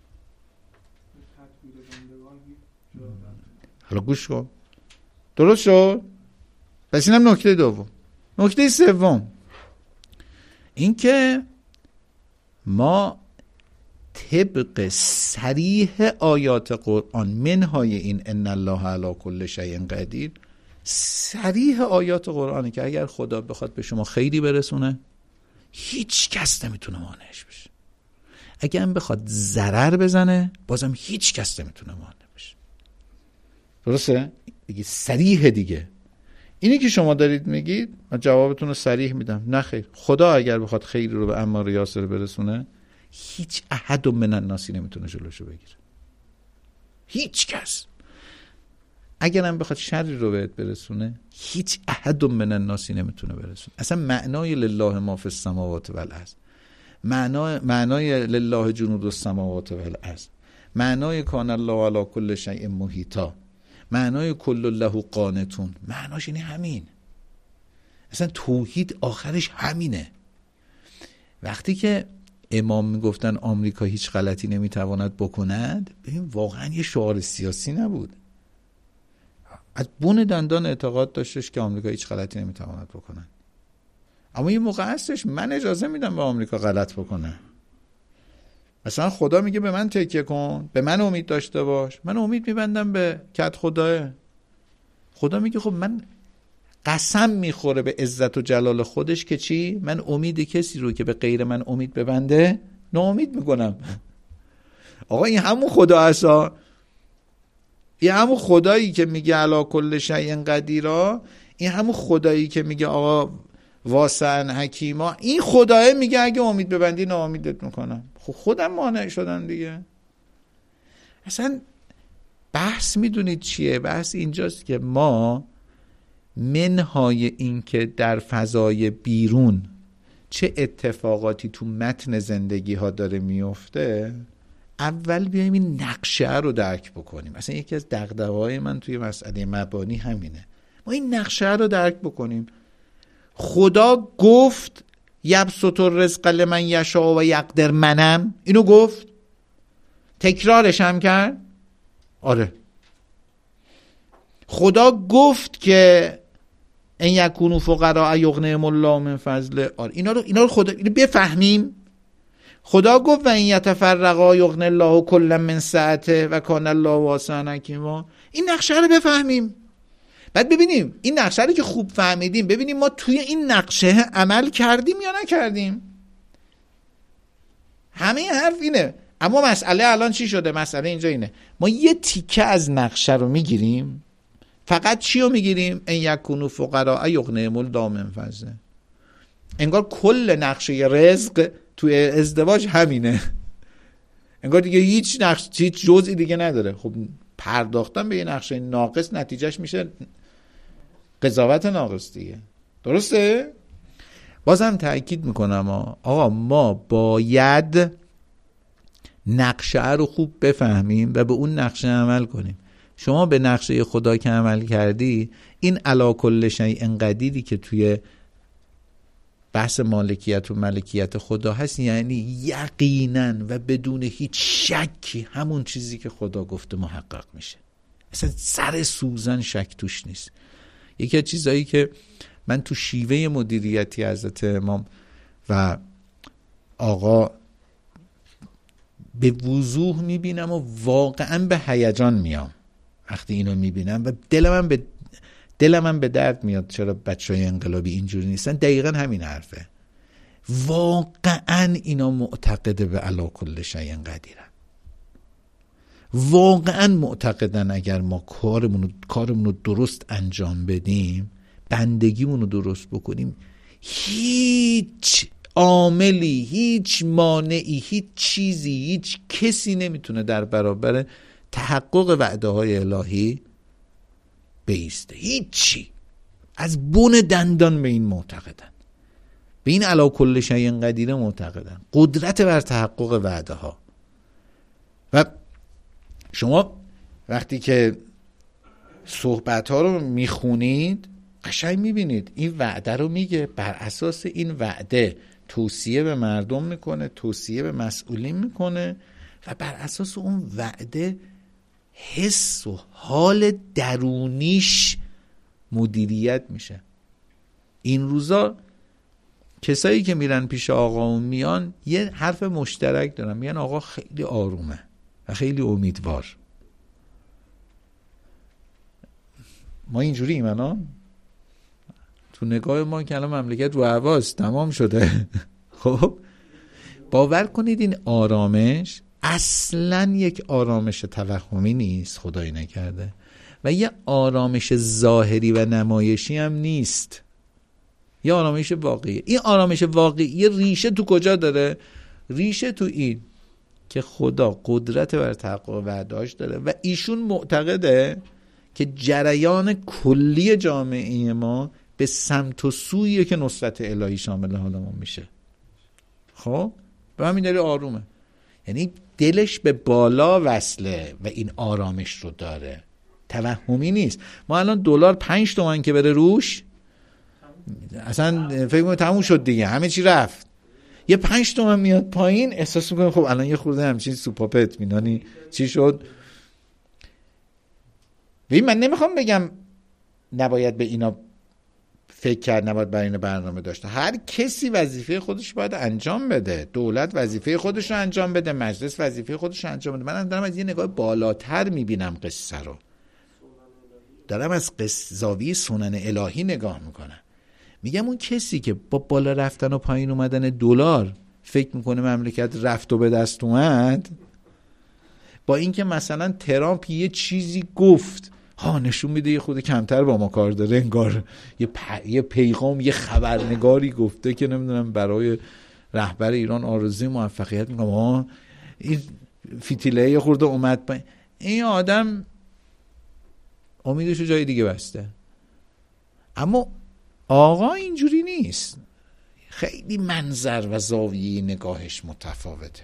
حالا گوش کن. درست شد؟ پس اینم نکته دوم. نکته سوم این که ما طبق صریح آیات قرآن منهای این ان الله علی کل شیء قدیر، صریح آیات قرآنه که اگر خدا بخواد به شما خیری برسونه هیچ کس نمیتونه مانعش بشه. اگر هم بخواد ضرر بزنه بازم هیچ کس نمیتونه مانع بشه. درسته؟ دیگه صریح دیگه. اینی که شما دارید میگید من جوابتون رو صریح میدم، نه خیر. خدا اگر بخواد خیری رو به عمار یاسر برسونه هیچ احد من الناس نمیتونه جلوشو بگیره. هیچ کس اگرم بخواد شری رو بهت برسونه هیچ احد من الناس نمیتونه برسونه. اصلا معنای لله ما فی السماوات و الارض، معنای لله جنود السماوات و الارض، معنای کان الله علی کل شیء محیطا، معنای کل له قانتون، معناش اینه همین. اصلا توحید آخرش همینه. وقتی که امام میگفتن آمریکا هیچ غلطی نمیتواند بکند، ببین واقعا یه شعار سیاسی نبود، از بون دندان اعتقاد داشتش که آمریکا هیچ غلطی نمیتواند بکنه. اما یه موقع هستش من اجازه میدم به آمریکا غلط بکنه. مثلا خدا میگه به من تکیه کن، به من امید داشته باش، من امید میبندم به کت خداه. خدا میگه خب من قسم میخوره به عزت و جلال خودش که چی؟ من امید کسی رو که به غیر من امید ببنده ناامید میکنم. آقا این همون خدا هستا، این همون خدایی که میگه علی کل شیء قدیرا، این همون خدایی که میگه آقا واسعن حکیما، این خدای میگه اگه امید ببندی ناامیدت میکنم. خب خودم مانع شدن دیگه. اصلا بحث میدونید چیه؟ بحث اینجاست که ما منهای این که در فضای بیرون چه اتفاقاتی تو متن زندگی ها داره میفته، اول بیایم این نقشه رو درک بکنیم. اصلا یکی از دغدغه‌های من توی مسئله مبانی همینه، ما این نقشه رو درک بکنیم. خدا گفت یبسط الرزق لمن یشاء و یقدر، منم اینو گفت، تکرارش هم کرد. آره خدا گفت که ان یکونوا فقراء یغنیهم الله من فضله. آره اینا رو خدا اینو بفهمیم. خدا گفت و ان یتفرقا یغنی الله کلا من سعته و کان الله واسعا حکیما. این نقشه رو بفهمیم، بعد ببینیم این نقشه رو که خوب فهمیدیم ببینیم ما توی این نقشه عمل کردیم یا نکردیم. همه حرف اینه. اما مسئله الان چی شده؟ مسئله اینجا اینه، ما یه تیکه از نقشه رو میگیریم، فقط چی رو میگیریم؟ ان یکونوا فقراء یغنیهم الله من فضله. انگار کل نقشه رزق توی ازدواج همینه، انگار دیگه هیچ جزئی دیگه نداره. خب پرداختن به یه نقشه ناقص نتیجهش میشه قضاوت ناقص دیگه، درسته؟ بازم تأکید میکنم آقا ما باید نقشه رو خوب بفهمیم و به اون نقشه عمل کنیم. شما به نقشه خدا که عمل کردی، این علی کل شیء قدیری که توی بحث مالکیت و ملکیت خدا هست، یعنی یقینا و بدون هیچ شکی همون چیزی که خدا گفته محقق میشه. اصلا سر سوزن شک توش نیست. یکی از چیزایی که من تو شیوه مدیریتی حضرت امام و آقا به وضوح میبینم و واقعا به هیجان میام وقتی اینو میبینم و دلم به درد میاد چرا بچهای انقلابی اینجوری نیستن. دقیقا همین حرفه. واقعا اینا معتقده به علی کل شیء قدیرن. واقعا معتقدن اگر ما کارمون رو درست انجام بدیم، بندگیمون رو درست بکنیم، هیچ عاملی، هیچ مانعی، هیچ چیزی، هیچ کسی نمیتونه در برابر تحقق وعده های الهی بیسته. هیچی. از بن دندان به این معتقدن، به این علی کل شیء قدیر معتقدن، قدرت بر تحقق وعده ها. و شما وقتی که صحبت ها رو میخونید قشنگ میبینید این وعده رو میگه، بر اساس این وعده توصیه به مردم میکنه، توصیه به مسئولین میکنه و بر اساس اون وعده حس و حال درونیش مدیریت میشه. این روزا کسایی که میرن پیش آقا و میان یه حرف مشترک دارن، میگن آقا خیلی آرومه و خیلی امیدوار. ما اینجوری ایمانا تو نگاه ما که الان مملکت رو هواست تمام شده. خب باور کنید این آرامش اصلا یک آرامش توهمی نیست، خدایی نکرده، و یه آرامش ظاهری و نمایشی هم نیست، یه آرامش واقعی. این آرامش واقعی ریشه تو کجا داره؟ ریشه تو این که خدا قدرت بر تحقق وعده‌اش داره و ایشون معتقده که جریان کلی جامعه ما به سمت و سویه که نصرت الهی شامل حال ما میشه. خب به همین دلیل آرومه، یعنی دلش به بالا وصله و این آرامش رو داره، توهمی نیست. ما الان دلار 5 تومن که بره روش اصلا فکر می‌کنم تموم شد دیگه، همه چی رفت. یه 5 تومن میاد پایین احساس می‌کنه خب الان یه خورده همچین سوپاپ اطمینانی چی شد. ببین من نمیخوام بگم نباید به اینا فکر کرد، نباید برای اینا برنامه داشته. هر کسی وظیفه خودش باید انجام بده، دولت وظیفه خودش رو انجام بده، مجلس وظیفه خودش رو انجام بده. من دارم از یه نگاه بالاتر میبینم قصه رو، دارم از زاویه سنن الهی نگاه میکنم. میگم اون کسی که با بالا رفتن و پایین اومدن دلار فکر میکنه مملکت رفت و به دست اومد، با اینکه مثلا ترامپ یه چیزی گفت نشون میده یه خود کمتر با ما کار داره، انگار یه پیغام، یه خبرنگاری گفته که نمیدونم برای رهبر ایران آرزوی موفقیت میکنم، این فتیله یه خورده اومد پایین. این آدم امیدشو جای دیگه بسته. اما آقا اینجوری نیست، خیلی منظر و زاویه نگاهش متفاوته.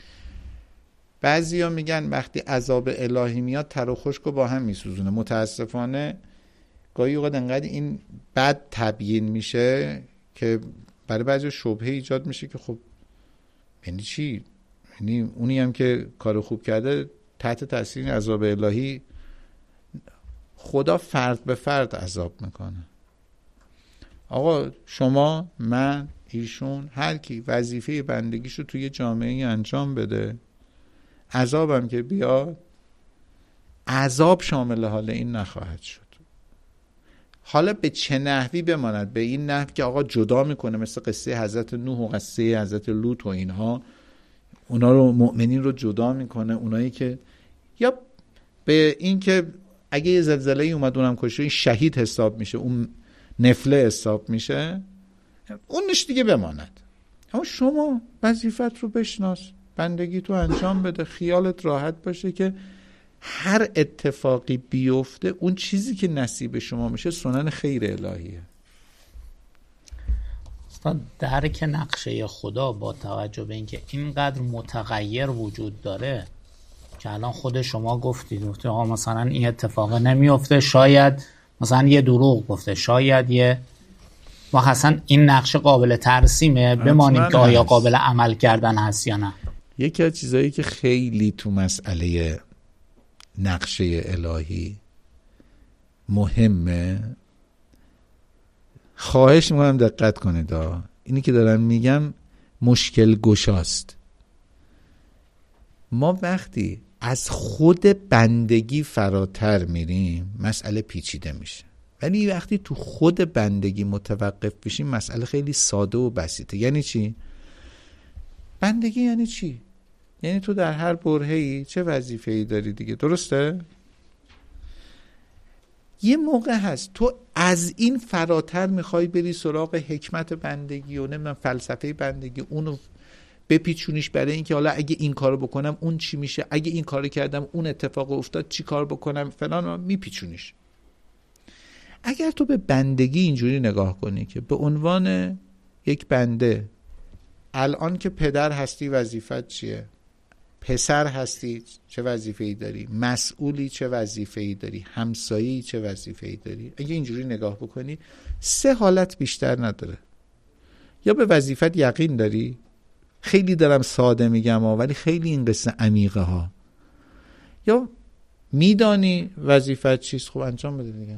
بعضیا میگن وقتی عذاب الهی میاد تر و خشک رو با هم میسوزونه. متاسفانه گاهی اوقات انقدر این بد تبیین میشه که برای بعضی شبهه ایجاد میشه که خب یعنی چی؟ یعنی اونی هم که کار خوب کرده تحت تاثیر عذاب الهی. خدا فرد به فرد عذاب میکنه. آقا شما، من، ایشون، هر کی وظیفه بندگیشو توی جامعه انجام بده، عذابم که بیاد عذاب شامل حال این نخواهد شد. حالا به چه نحوی بماند؟ به این نحو که آقا جدا میکنه، مثل قصه حضرت نوح و قصه حضرت لوط و اینها، اونا رو مؤمنین رو جدا میکنه، اونایی که، یا به این که اگه یه زلزله اومد اونم کشه، این شهید حساب میشه، اون نفله حساب میشه، اونش دیگه بماند. اما شما وظیفت رو بشناس، بندگی تو انجام بده، خیالت راحت باشه که هر اتفاقی بیفته اون چیزی که نصیب شما میشه سنن خیر الهیه. درک نقشه خدا با توجه به اینکه اینقدر متغیر وجود داره که الان خود شما گفتید آقا مثلا این اتفاق نمیفته، شاید مثلا یه دروغ گفته، شاید یه و اصلا این نقشه قابل ترسیمه، بمانیم که آیا قابل عمل کردن هست یا نه. یکی از چیزایی که خیلی تو مسئله نقشه الهی مهمه، خواهش میکنم دقت کنید، اینی که دارم میگم مشکل گشاست. ما وقتی از خود بندگی فراتر میریم مسئله پیچیده میشه، ولی وقتی تو خود بندگی متوقف بشیم مسئله خیلی ساده و بسیطه. یعنی چی؟ بندگی یعنی چی؟ یعنی تو در هر برهه‌ای چه وظیفه‌ای داری دیگه، درسته؟ یه موقع هست تو از این فراتر میخوای بری سراغ حکمت بندگی و نمیدونم فلسفه بندگی، اونو بپیچونیش برای اینکه حالا اگه این کارو بکنم اون چی میشه، اگه این کارو کردم اون اتفاق افتاد چی کار بکنم فلان، میپیچونیش. اگر تو به بندگی اینجوری نگاه کنی که به عنوان یک بنده الان که پدر هستی وظیفت چیه، پسر هستی چه وظیفه‌ای داری، مسئولی چه وظیفه‌ای داری، همسایه‌ای چه وظیفه‌ای داری، اگه اینجوری نگاه بکنی 3 حالت بیشتر نداره. یا به وظیفت یقین داری، خیلی دارم ساده میگم ولی خیلی این قصه عمیقه ها، یا میدانی وظیفت چیست خب انجام بده دیگه،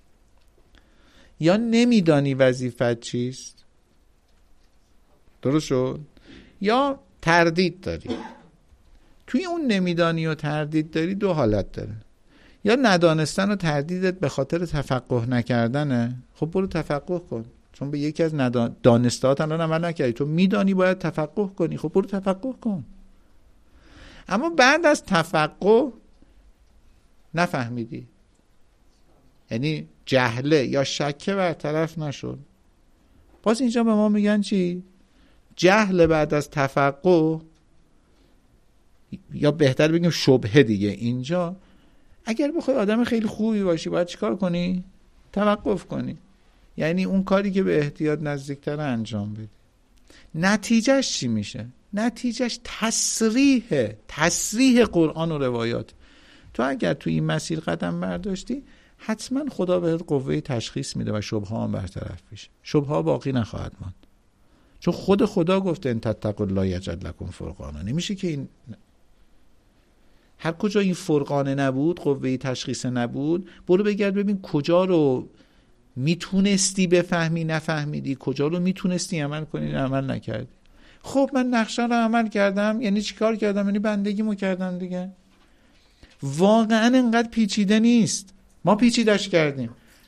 یا نمیدانی وظیفت چیست، درست شد، یا تردید داری. توی اون نمیدانی و تردید داری 2 حالت داره، یا ندانستن و تردیدت به خاطر تفقه نکردنه، خب برو تفقه کن، چون به یکی از دانستهات الان عمل نکردی، تو میدانی باید تفقه کنی، خب برو تفقه کن. اما بعد از تفقه نفهمیدی، یعنی جهله یا شکه برطرف نشد، باز اینجا به ما میگن چی؟ جهل بعد از تفقه یا بهتر بگیم شبهه دیگه اینجا. اگر بخوای آدم خیلی خوبی باشی باید چیکار کنی؟ توقف کنی، یعنی اون کاری که به احتیاط نزدیکتر انجام بدی. نتیجهش چی میشه؟ نتیجهش تصریح قرآن و روایات. تو اگر تو این مسیر قدم برداشتی حتما خدا بهت قوه تشخیص میده و شبهه هم برطرف میشه، شبهه باقی نخواهد ماند، چون خود خدا گفته ان تتقوا الله یجعل لکم فرقانا. نمیشه که این هر کجا این فرقانه نبود، قوه تشخیص نبود، برو بگرد ببین کجا رو میتونستی بفهمی نفهمیدی، کجا رو میتونستی عمل کنی عمل نکردی. خب من نقشه رو عمل کردم، یعنی چی کار کردم؟ یعنی بندگیمو کردم دیگه. واقعا انقدر پیچیده نیست، ما پیچیدش کردیم.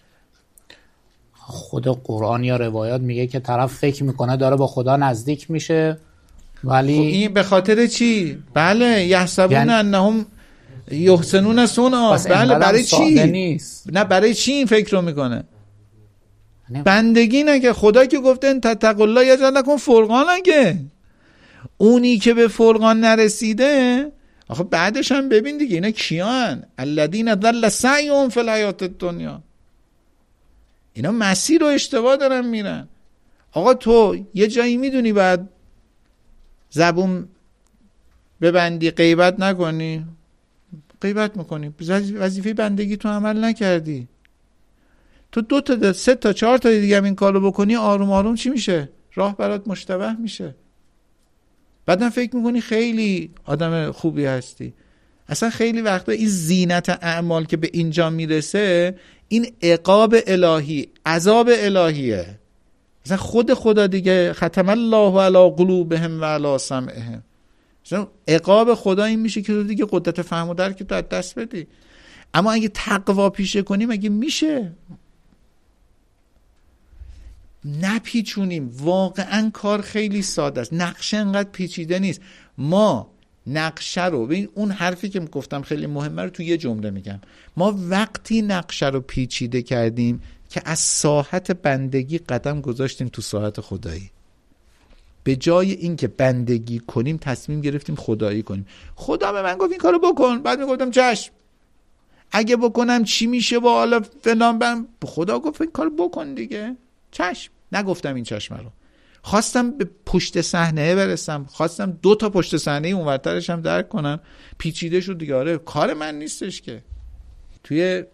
خود قرآن یا روایات میگه که طرف فکر میکنه داره با خدا نزدیک میشه، ولی خب این به خاطر چی؟ بله یحسبون انهم یحسنون صنعا. بله برای چی؟ نیست. نه برای چی این فکر رو میکنه؟ بندگی نگه. خدا که گفته ان تتقوا الله یجعل لکم فرقانا، که اونی که به فرقان نرسیده، آخه بعدش هم ببین دیگه اینا کیان؟ الذین ضل سعیهم فی الحیات الدنیا. اینا مسیر رو اشتباه دارن میرن. آقا تو یه جایی میدونی باید زبون ببندی، غیبت نکنی، غیبت میکنی، وظیفه بندگی تو عمل نکردی. تو 2 تا 3 تا 4 تا دیگه هم این کارو بکنی، آروم آروم چی میشه؟ راه برات مشتبه میشه. بعدم فکر میکنی خیلی آدم خوبی هستی. اصلا خیلی وقتا این زینت اعمال که به اینجا میرسه، این عقاب الهی، عذاب الهیه. مثلا خود خدا دیگه ختم الله علی قلوبهم و علی سمعهم، مثلا عقاب خدا این میشه که تو دیگه قدرت فهم و درک تو از دست بدی. اما اگه تقوا پیشه کنیم اگه میشه، نپیچونیم. واقعا کار خیلی ساده است، نقشه انقدر پیچیده نیست. ما نقشه رو، ببین اون حرفی که گفتم خیلی مهمه رو تو یه جمله میگم. ما وقتی نقشه رو پیچیده کردیم که از ساحت بندگی قدم گذاشتیم تو ساحت خدایی. به جای اینکه بندگی کنیم تصمیم گرفتیم خدایی کنیم. خدا به من گفت این کارو بکن، بعد میگفتم چشم، اگه بکنم چی میشه با حالا فلان، خدا گفت این کارو بکن دیگه، چشم. نگفتم این چشم رو، خواستم به پشت صحنه برسم، خواستم 2 تا پشت صحنه اونورترش هم درک کنم، پیچیده شد دیگه. آره کار من نیستش که. توی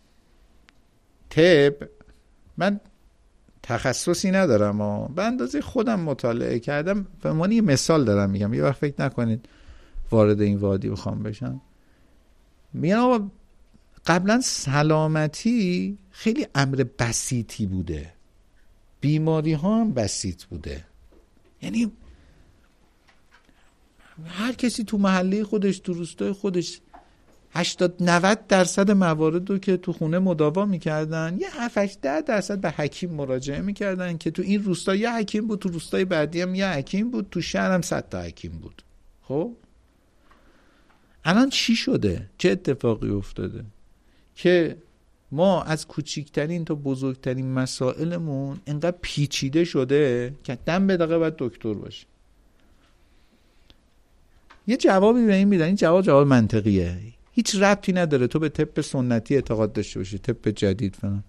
طب من تخصصی ندارم و به اندازه خودم مطالعه کردم و من یه مثال دارم میگم، یه وقت فکر نکنید وارد این وادی بخوام بشم. میگن آقا قبلا سلامتی خیلی امر بسیطی بوده، بیماری ها هم بسیط بوده، یعنی هر کسی تو محله خودش، تو روستای خودش 80-90% موارد رو که تو خونه مداوا میکردن، یه 7-8-10% به حکیم مراجعه میکردن که تو این روستا یه حکیم بود، تو روستای بعدی هم یه حکیم بود، تو شهر هم 100 تا حکیم بود. خب الان چی شده؟ چه اتفاقی افتاده که ما از کوچکترین تا بزرگترین مسائلمون انقدر پیچیده شده که دم به دقیقه باید دکتر باشه؟ یه جوابی به این میدن، این جواب منطقیه، هیچ ربطی نداره تو به طب سنتی اعتقاد داشته باشی، طب جدید فلان.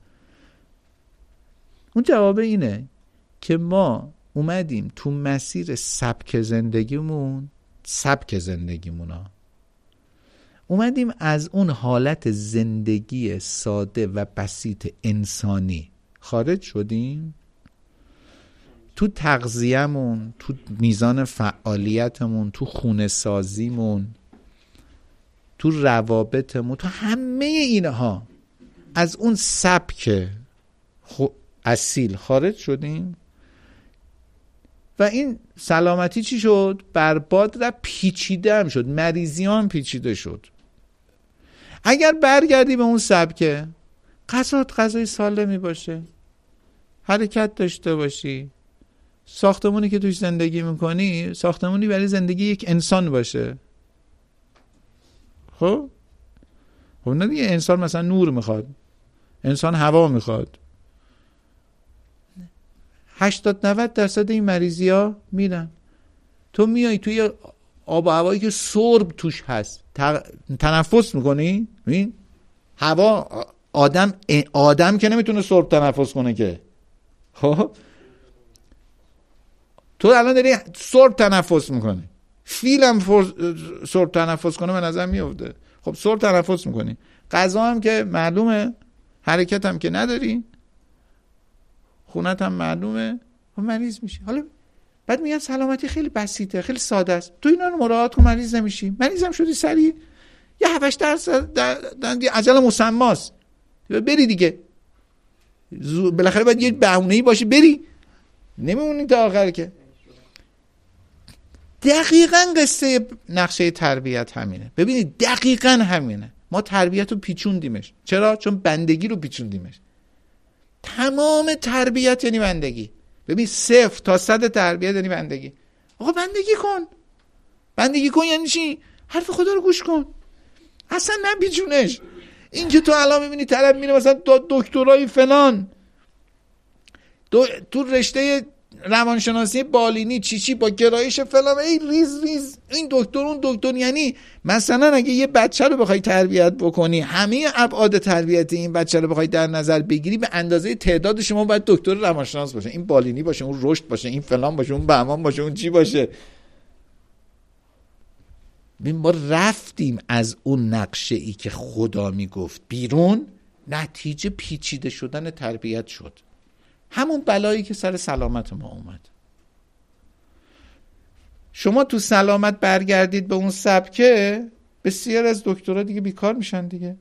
اون جواب اینه که ما اومدیم تو مسیر سبک زندگیمون اومدیم از اون حالت زندگی ساده و بسیط انسانی خارج شدیم. تو تغذیه‌مون، تو میزان فعالیتمون، تو خونه سازیمون، تو روابطمون، تو همه اینها از اون سبک اصیل خارج شدیم و این سلامتی چی شد؟ برباد و پیچیده هم شد، مریضی هم پیچیده شد. اگر برگردی به اون سبک، غذای سالمی باشه، حرکت داشته باشی، ساختمونی که توش زندگی میکنی ساختمونی برای زندگی یک انسان باشه. خب نه دیگه، انسان مثلا نور میخواد، انسان هوا میخواد. 80-90% این مریضی ها میرن. تو میای توی آب و هوایی که سرب توش هست تنفس میکنی؟ ببین هوا آدم که نمیتونه سرب تنفس کنه که. خب تو الان داری سرب تنفس میکنی، فیلم سرب تنفس کنه به نظر میفته. خب سرب تنفس میکنی، غذا هم که معلومه، حرکت هم که نداری، خونت هم معلومه، خب مریض میشی. حالا بعد میگن سلامتی خیلی بسیطه، خیلی ساده است، تو اینا رو مراعات کن مریض نمیشی. مریض هم شدی سریع یه 7-8% عجل مسماست، بری دیگه، بالاخره باید یه بهونه‌ای باشه بری، نمیمونی تا آخر که. دقیقاً قصه نقشه تربیت همینه. ببینید دقیقاً همینه. ما تربیت رو پیچوندیمش. چرا؟ چون بندگی رو پیچوندیمش. تمام تربیت یعنی بندگی. ببین 0 تا 100 تربیت یعنی بندگی. آقا بندگی کن. بندگی کن یعنی چی؟ حرف خدا رو گوش کن. اصلا نپیچونش. این که تو الان میبینی طرف میره مثلا دکترای فلان تو رشته روانشناسی بالینی چی با گرایش فلان، ای ریز این دکتر اون دکتر. یعنی مثلا اگه یه بچه رو بخوای تربیت بکنی، همه ابعاد تربیت این بچه رو بخوای در نظر بگیری، به اندازه تعداد شما باید دکتر روانشناس باشه، این بالینی باشه، اون رشد باشه، این فلان باشه، اون بهمان باشه، اون چی باشه. ما رفتیم از اون نقشه ای که خدا میگفت بیرون، نتیجه پیچیده شدن تربیت شد. همون بلایی که سر سلامت ما اومد. شما تو سلامت برگردید به اون سبکه، بسیار از دکترها دیگه بیکار میشن دیگه.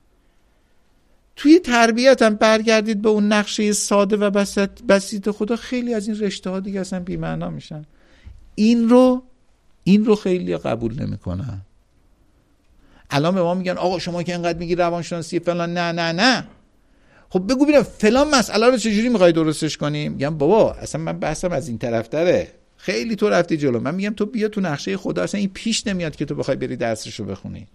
توی تربیت هم برگردید به اون نقشه ساده و بسیط خدا، خیلی از این رشته ها دیگه اصلا بی‌معنا میشن. این رو خیلی قبول نمیکنن. الان به ما میگن آقا شما که اینقدر میگی روانشناسی فلان، نه خب بگو ببینم فلان مسئله رو چجوری میخوای درستش کنیم. میگم بابا اصلا من بحثم از این طرف تره، خیلی تو رفتی جلو. من میگم تو بیا تو نقشه خدا، اصلا این پیش نمیاد که تو بخوای بری درسشو بخونی.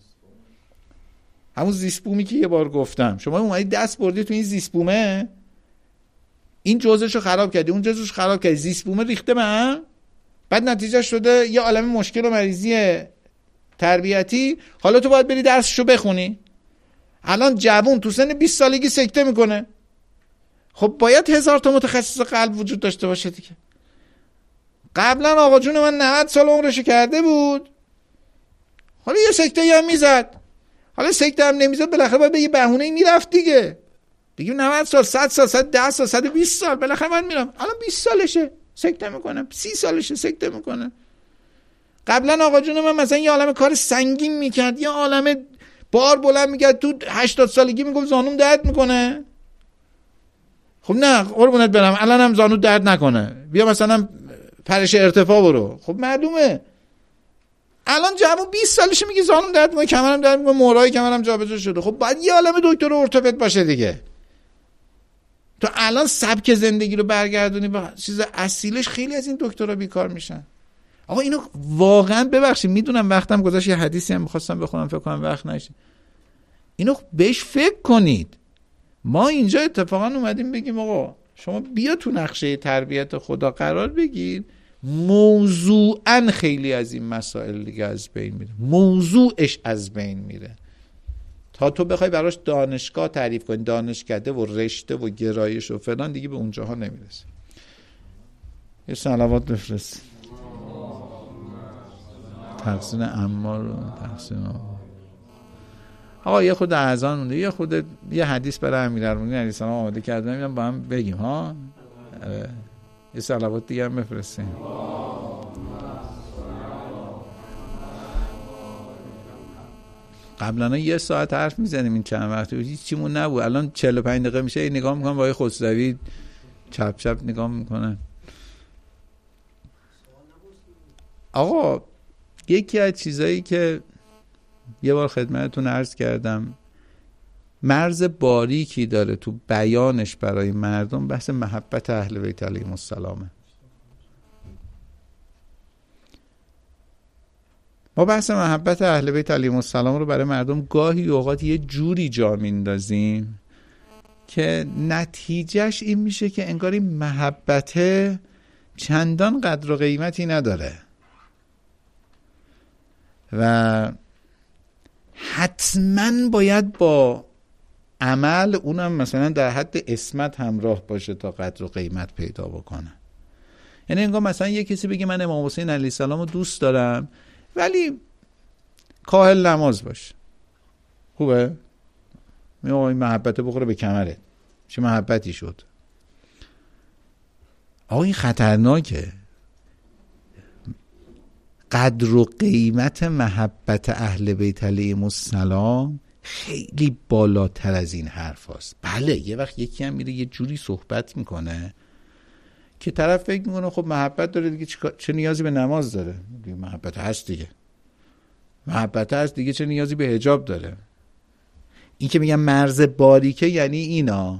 همون زیست بومی که یه بار گفتم، شما اومدی دست بردی تو این زیست بومه، این جزءشو خراب کردی، اون جزءشو خراب کردی، زیست بومه ریخته به هم، بعد نتیجه شده یه عالمه مشکل و مریضی تربیتی. حالا تو باید بری درسشو بخونی. الان جوون تو سن 20 سالگی سکته میکنه، خب باید 1000 تا متخصص قلب وجود داشته باشه دیگه. قبلا آقا جون من 90 سال عمرشو کرده بود، حالا یه سکته هم میزد، حالا سکته هم نمیزد، بالاخره باید به یه بهونه‌ای میرفت دیگه. بگیم 90 سال، 100 سال، 110 سال، 120 سال، بالاخره من میرم. الان 20 سالشه سکته میکنه، 30 سالشه سکته میکنه. قبلا آقا جون من مثلا یه عالمه کار سنگین میکرد، یه عالمه بار بلند میکرد، تو 80 سالگی میگفت زانوم درد میکنه. خب نه قربونت برم، الان هم زانو درد نکنه، بیا مثلا پرش ارتفاع برو. خب معلومه الان جوون 20 سالشه میگه زانوم درد میکنه، کمرم درد میکنه، مهرهای کمرم جابجا شده. خب بعد یه عالمه دکتر ارتوپد باشه دیگه. تو الان سبک زندگی رو برگردونی به چیز اصیلش، خیلی از این دکترها بیکار میشن. آقا اینو واقعا ببخشید، میدونم وقتم گذاشت، یه حدیثی هم می‌خواستم بخونم فکر کنم وقت نشه. اینو بهش فکر کنید. ما اینجا اتفاقا اومدیم بگیم آقا شما بیا تو نقشه تربیت خدا قرار بگیر، موضوعاً خیلی از این مسائل دیگه از بین میره، موضوعش از بین میره. تا تو بخوای براش دانشگاه تعریف کنی، دانشکده و رشته و گرایش و فلان، دیگه به اونجاها نمیرسه. یه صلوات بفرست. تقسیم عمار رو تقسیم آقا یه خود اذان مونده، یه خود یه حدیث برای امیرالمومنین علیه السلام آماده کردم، میگم با هم بگیم ها. یه صلوات دیگه هم بفرستیم. قبلا یه ساعت حرف میزنیم، این چند وقتی هیچ چیمون نبود، الان 45 دقیقه میشه این نگاه میکنم با خسروی چپ چپ نگاه میکنن. آقا یکی از چیزایی که یه بار خدمتتون عرض کردم، مرز باریکی داره تو بیانش برای مردم، بحث محبت اهل بیت علیهم السلامه. ما بحث محبت اهل بیت علیهم السلام رو برای مردم گاهی اوقات یه جوری جا میندازیم که نتیجهش این میشه که انگار این محبت چندان قدر و قیمتی نداره. و حتما باید با عمل، اونم مثلا در حد اسمت همراه باشه تا قدر و قیمت پیدا بکنه. یعنی انگار مثلا یه کسی بگه من امام حسین علیه السلام رو دوست دارم ولی کاهل نماز باشه، خوبه؟ این محبته بخوره به کمرت، چه محبتی شد؟ آقا این خطرناکه. قدر و قیمت محبت اهل بیت علیهم السلام خیلی بالاتر از این حرف هست. بله یه وقت یکی هم میره یه جوری صحبت میکنه که طرف فکر میکنه خب محبت داره دیگه، چه نیازی به نماز داره؟ محبت هست دیگه، محبت هست دیگه، چه نیازی به حجاب داره؟ این که میگن مرز باریکه یعنی اینا.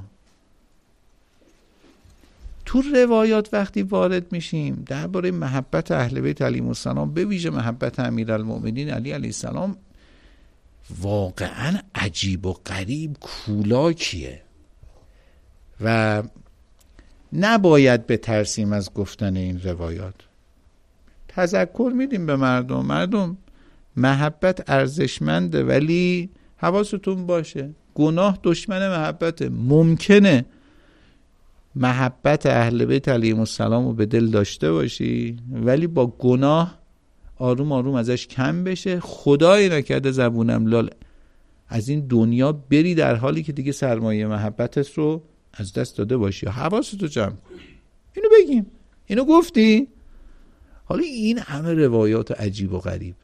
تو روایات وقتی وارد میشیم درباره محبت اهل بیت علیهم السلام، به ویژه محبت امیرالمؤمنین علی علیه السلام، واقعا عجیب و غریب کولاکیه و نباید بترسیم از گفتن این روایات. تذکر میدیم به مردم محبت ارزشمنده ولی حواستون باشه گناه دشمن محبته. ممکنه محبت اهل بیت علیهم السلام رو به دل داشته باشی ولی با گناه آروم آروم ازش کم بشه، خدای نکرده زبونم لال از این دنیا بری در حالی که دیگه سرمایه محبتت رو از دست داده باشی. حواستو جمع کن. اینو بگیم، اینو گفتی. حالا این همه روایات عجیب و غریب.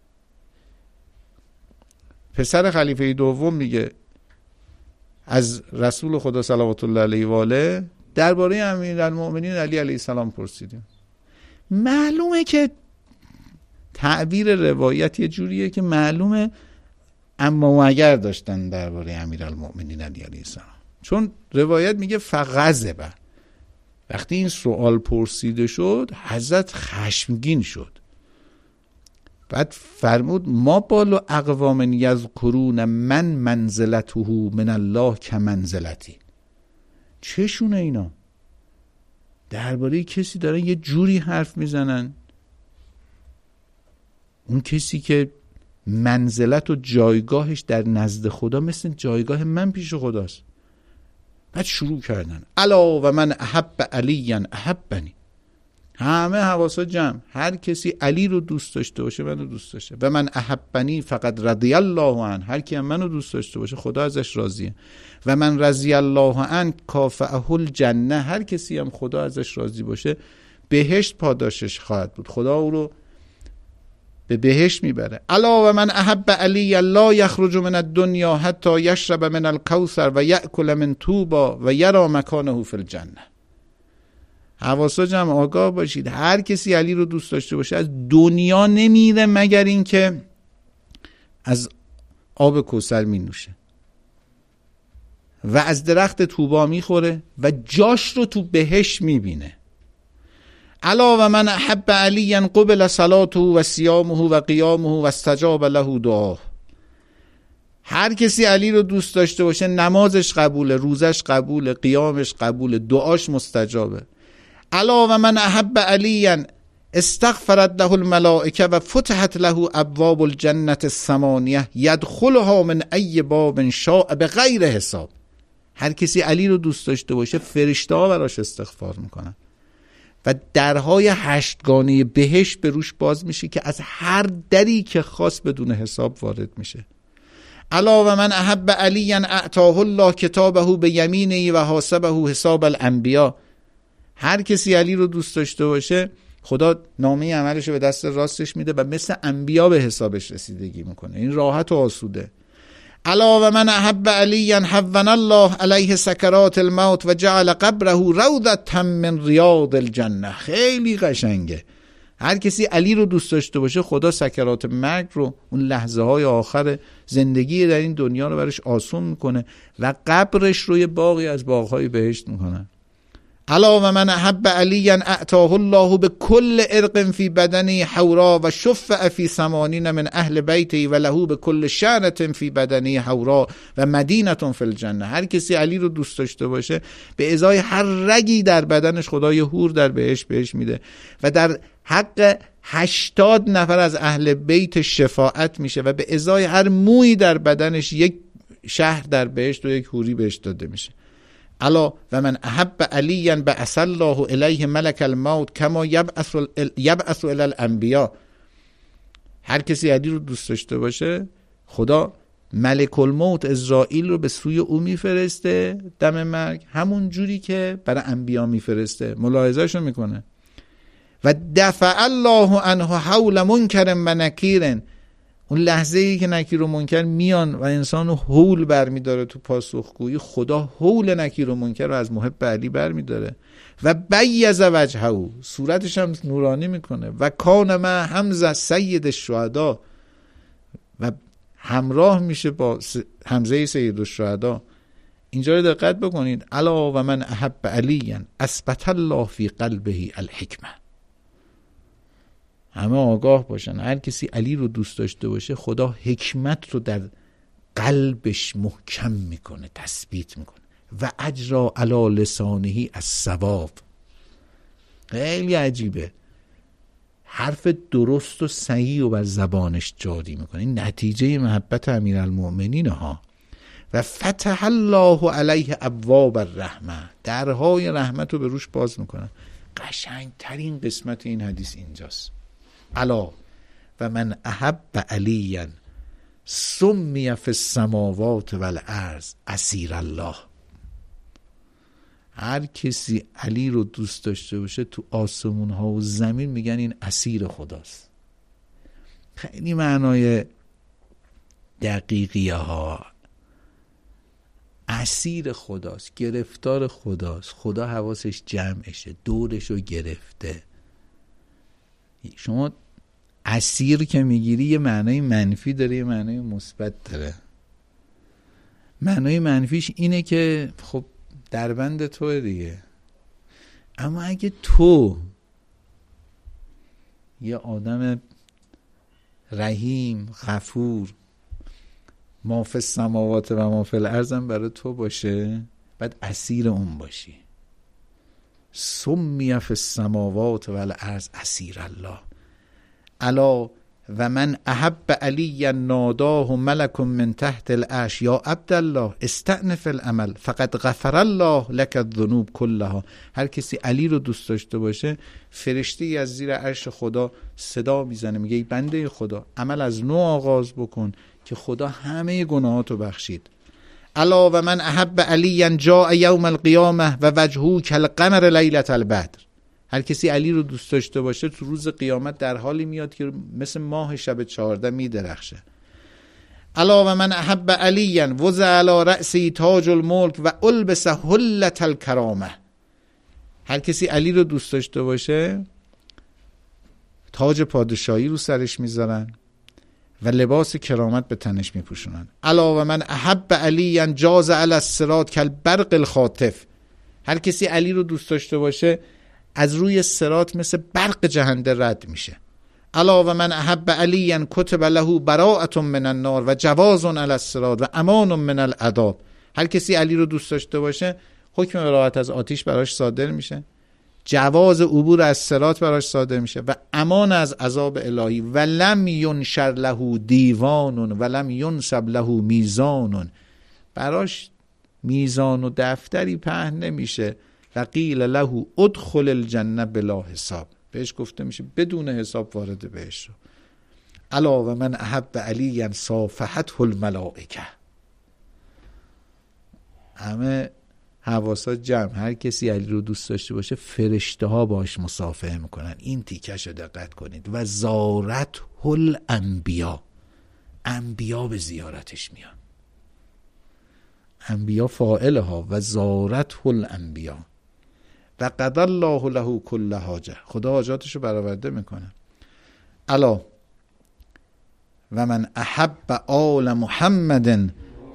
پسر خلیفه دوم میگه از رسول خدا صلوات الله علیه و آله درباره امیرالمؤمنین علی علیه السلام پرسیدیم. معلومه که تعبیر روایت یه جوریه که معلومه اما و اگر داشتن درباره امیرالمؤمنین علی علیه السلام، چون روایت میگه فغضب. وقتی این سوال پرسیده شد حضرت خشمگین شد، بعد فرمود ما بالو اقوام یذکرون من منزلته من الله که منزلتی. چشونه اینا؟ درباره کسی دارن یه جوری حرف میزنن، اون کسی که منزلت و جایگاهش در نزد خدا مثل جایگاه من پیش خداست. بعد شروع کردن الا و من احب علی احبنی. همه حواسا جمع، هر کسی علی رو دوست داشته باشه منو دوست داشته. و من احبنی فقط رضی الله عنه، هر کی منو دوست داشته باشه خدا ازش راضیه. و من رضی الله عنه کافئه الجنه، هر کسی هم خدا ازش راضی باشه بهشت پاداشش خواهد بود، خدا او رو به بهشت میبره. الا و من احب علی لا یخرج من الدنیا حتی یشرب من الکوثر و یأکل من طوبا و یرا مکانه فی الجنه. حواسا جمع، آگاه باشید. هر کسی علی رو دوست داشته باشه از دنیا نمیره مگر این که از آب کوثر می نوشه و از درخت طوبا میخوره و جاش رو تو بهشت میبینه. الا و من احب علی قبل صلاته و صیامه و قیامه و استجاب له دعاه. هر کسی علی رو دوست داشته باشه نمازش قبوله، روزش قبوله، قیامش قبوله، دعاش مستجابه. الا و من احب علی استغفرت له الملائکه و فتحت له ابواب الجنه الثمانیه یدخلها من ای باب شاء بغیر حساب. هر کسی علی رو دوست داشته باشه فرشته‌ها براش استغفار میکنن و درهای 8 گانه بهشت به روش باز میشه که از هر دری که خواست بدون حساب وارد میشه. الا و من احب علی اعطاه الله کتابه به یمینه و حاسبه حساب الانبیا. هر کسی علی رو دوست داشته باشه خدا نامه عملش رو به دست راستش میده و مثل انبیا به حسابش رسیدگی میکنه. این راحت و آسوده. الا و من احب علی حون الله علیه سکرات الموت و جعل قبره روضة من ریاض الجنه. خیلی قشنگه. هر کسی علی رو دوست داشته باشه خدا سکرات مرگ رو، اون لحظه های آخر زندگی در این دنیا رو برش آسون میکنه و قبرش رو یه باغی از باغهای بهشت میکنه. الا و من احب علی اعطاه الله بكل عرق فی بدنه حورا و شفع فی 80 من اهل بیته و له بكل شعرة فی بدنه حورا و مدینه فی الجنه. هر کسی علی رو دوست داشته باشه به ازای هر رگی در بدنش خدا یه حور در بهش میده و در حق 80 نفر از اهل بیت شفاعت میشه و به ازای هر مویی در بدنش یک شهر در بهشت و یک حوری بهش داده میشه. الا و من احب علیا بعث الله الیه ملک الموت کما یبعث الی الانبیاء. هر کسی علی رو دوست داشته باشه خدا ملک الموت اسرائیل رو به سوی او میفرسته دم مرگ، همون جوری که برای انبیا میفرسته. ملاحظه‌شو میکنه. و دفع الله عنه حول منکر و نکیر. اون لحظه ای که نکیر و منکر میان و انسان رو حول برمیداره تو پاسخگویی، خدا حول نکیر و منکر رو از محب علی برمیداره. و بیض وجهه، صورتش هم نورانی میکنه. و کان مع حمزه سید الشهدا، و همراه میشه با حمزه سید الشهدا. اینجا رو دقت بکنید. الا و من احب علیا اثبت الله فی قلبه الحکمه. همه آگاه باشن، هر کسی علی رو دوست داشته باشه خدا حکمت رو در قلبش محکم میکنه، تثبیت میکنه. و اجرا علی لسانه الصواب. خیلی عجیبه، حرف درست و صحیح رو بر زبانش جاری میکنه. این نتیجه محبت امیرالمؤمنین ها. و فتح الله علیه ابواب الرحمه، درهای رحمت رو به روش باز میکنه. قشنگترین قسمت این حدیث اینجاست. الا و من احب علیا سمی فی السماوات والارض اسیر الله. هر کسی علی رو دوست داشته باشه تو آسمون ها و زمین میگن این اسیر خداست. خیلی معنای دقیقیه ها. اسیر خداست، گرفتار خداست. خدا حواسش جمعشه، دورش رو گرفته. شما اسیر که میگیری یه معنای منفی داره، یه معنای مثبت داره. معنای منفیش اینه که خب دربند توه دیگه. اما اگه تو یه آدم رحیم، غفور، ما فی السماوات و ما فی الارض هم برای تو باشه، بعد اسیر اون باشی. سمی فی السماوات و الارض اسیر الله. الا و من احب علی ناداه ملک من تحت العرش یا عبدالله استأنف العمل فقد غفر الله لك الذنوب كلها. هر کسی علی رو دوست داشته باشه فرشته‌ای از زیر عرش خدا صدا میزنه، میگه ای بنده خدا عمل از نو آغاز بکن که خدا همه گناهاتو بخشید. الا و من احب علی جاء یوم القیامه و وجهه کالقمر لیلة البدر. هر کسی علی رو دوست داشته باشه تو روز قیامت در حالی میاد که مثل ماه شب 14 میدرخشه. الا و من احب علی وضع علی رأسی تاج الملک و البس حلة الکرامه. هر کسی علی رو دوست داشته باشه تاج پادشاهی رو سرش میذارن و لباس کرامت به تنش میپوشونن. الا و من احب علی جاز علی الصراط کالبرق الخاطف. هر کسی علی رو دوست داشته باشه از روی صراط مثل برق جهنده رد میشه. الا و من احب علی کتب له براءة من النار و جواز علی الصراط و امان من العذاب. هر کسی علی رو دوست داشته باشه حکم براءت از آتش براش صادر میشه، جواز عبور از صراط براش صادر میشه و امان از عذاب الهی. و لم ینشر له دیوان و لم ینصب له میزان. براش میزان و دفتری پهن نمیشه. و قیل له ادخل الجنه بلا حساب. بهش گفته میشه بدون حساب وارد بهش شو. الا و من احب علی صافحته الملائکه. همه حواسات جمع. هر کسی علی رو دوست داشته باشه فرشته ها باش مصافحه میکنن. این تیکش رو دقت کنید. و زارته الانبیا. انبیا به زیارتش میان. انبیا فاعله ها. و زارته الانبیا و قضى الله له كل حاجه. خدا حاجاتشو برآورده میکنه. الا و من احب آل محمد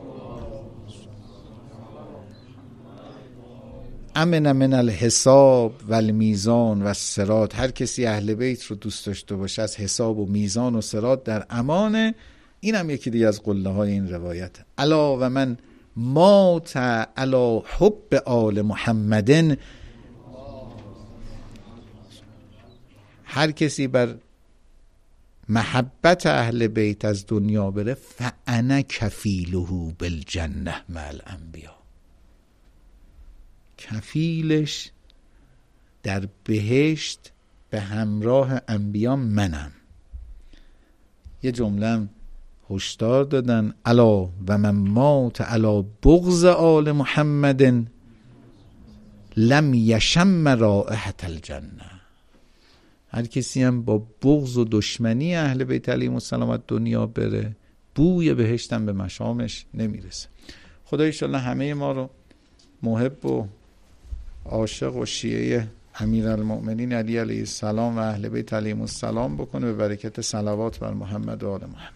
امن من الحساب و المیزان و الصراط. هر کسی اهل بیت رو دوست داشته باشه از حساب و میزان و صراط در امانه. این هم یکی دیگه از قله های این روایت. الا و من مات علی حب آل محمد. هر کسی بر محبت اهل بیت از دنیا بره، فانا کفیله بالجنه مع الانبیا، کفیلش در بهشت به همراه انبیا منم. یه جمله هشدار دادن: الا و من مات علی بغض آل محمد لم یشم رائحة الجنه. هر کسی هم با بغض و دشمنی اهل بیت علیهم السلام دنیا بره، بوی بهشتم به مشامش نمیرسه. خدا ایشالله همه ما رو محب و عاشق و شیعه امیرالمؤمنین علی علیه السلام و اهل بیت علیهم السلام بکنه، به برکت صلوات بر محمد و آل محمد.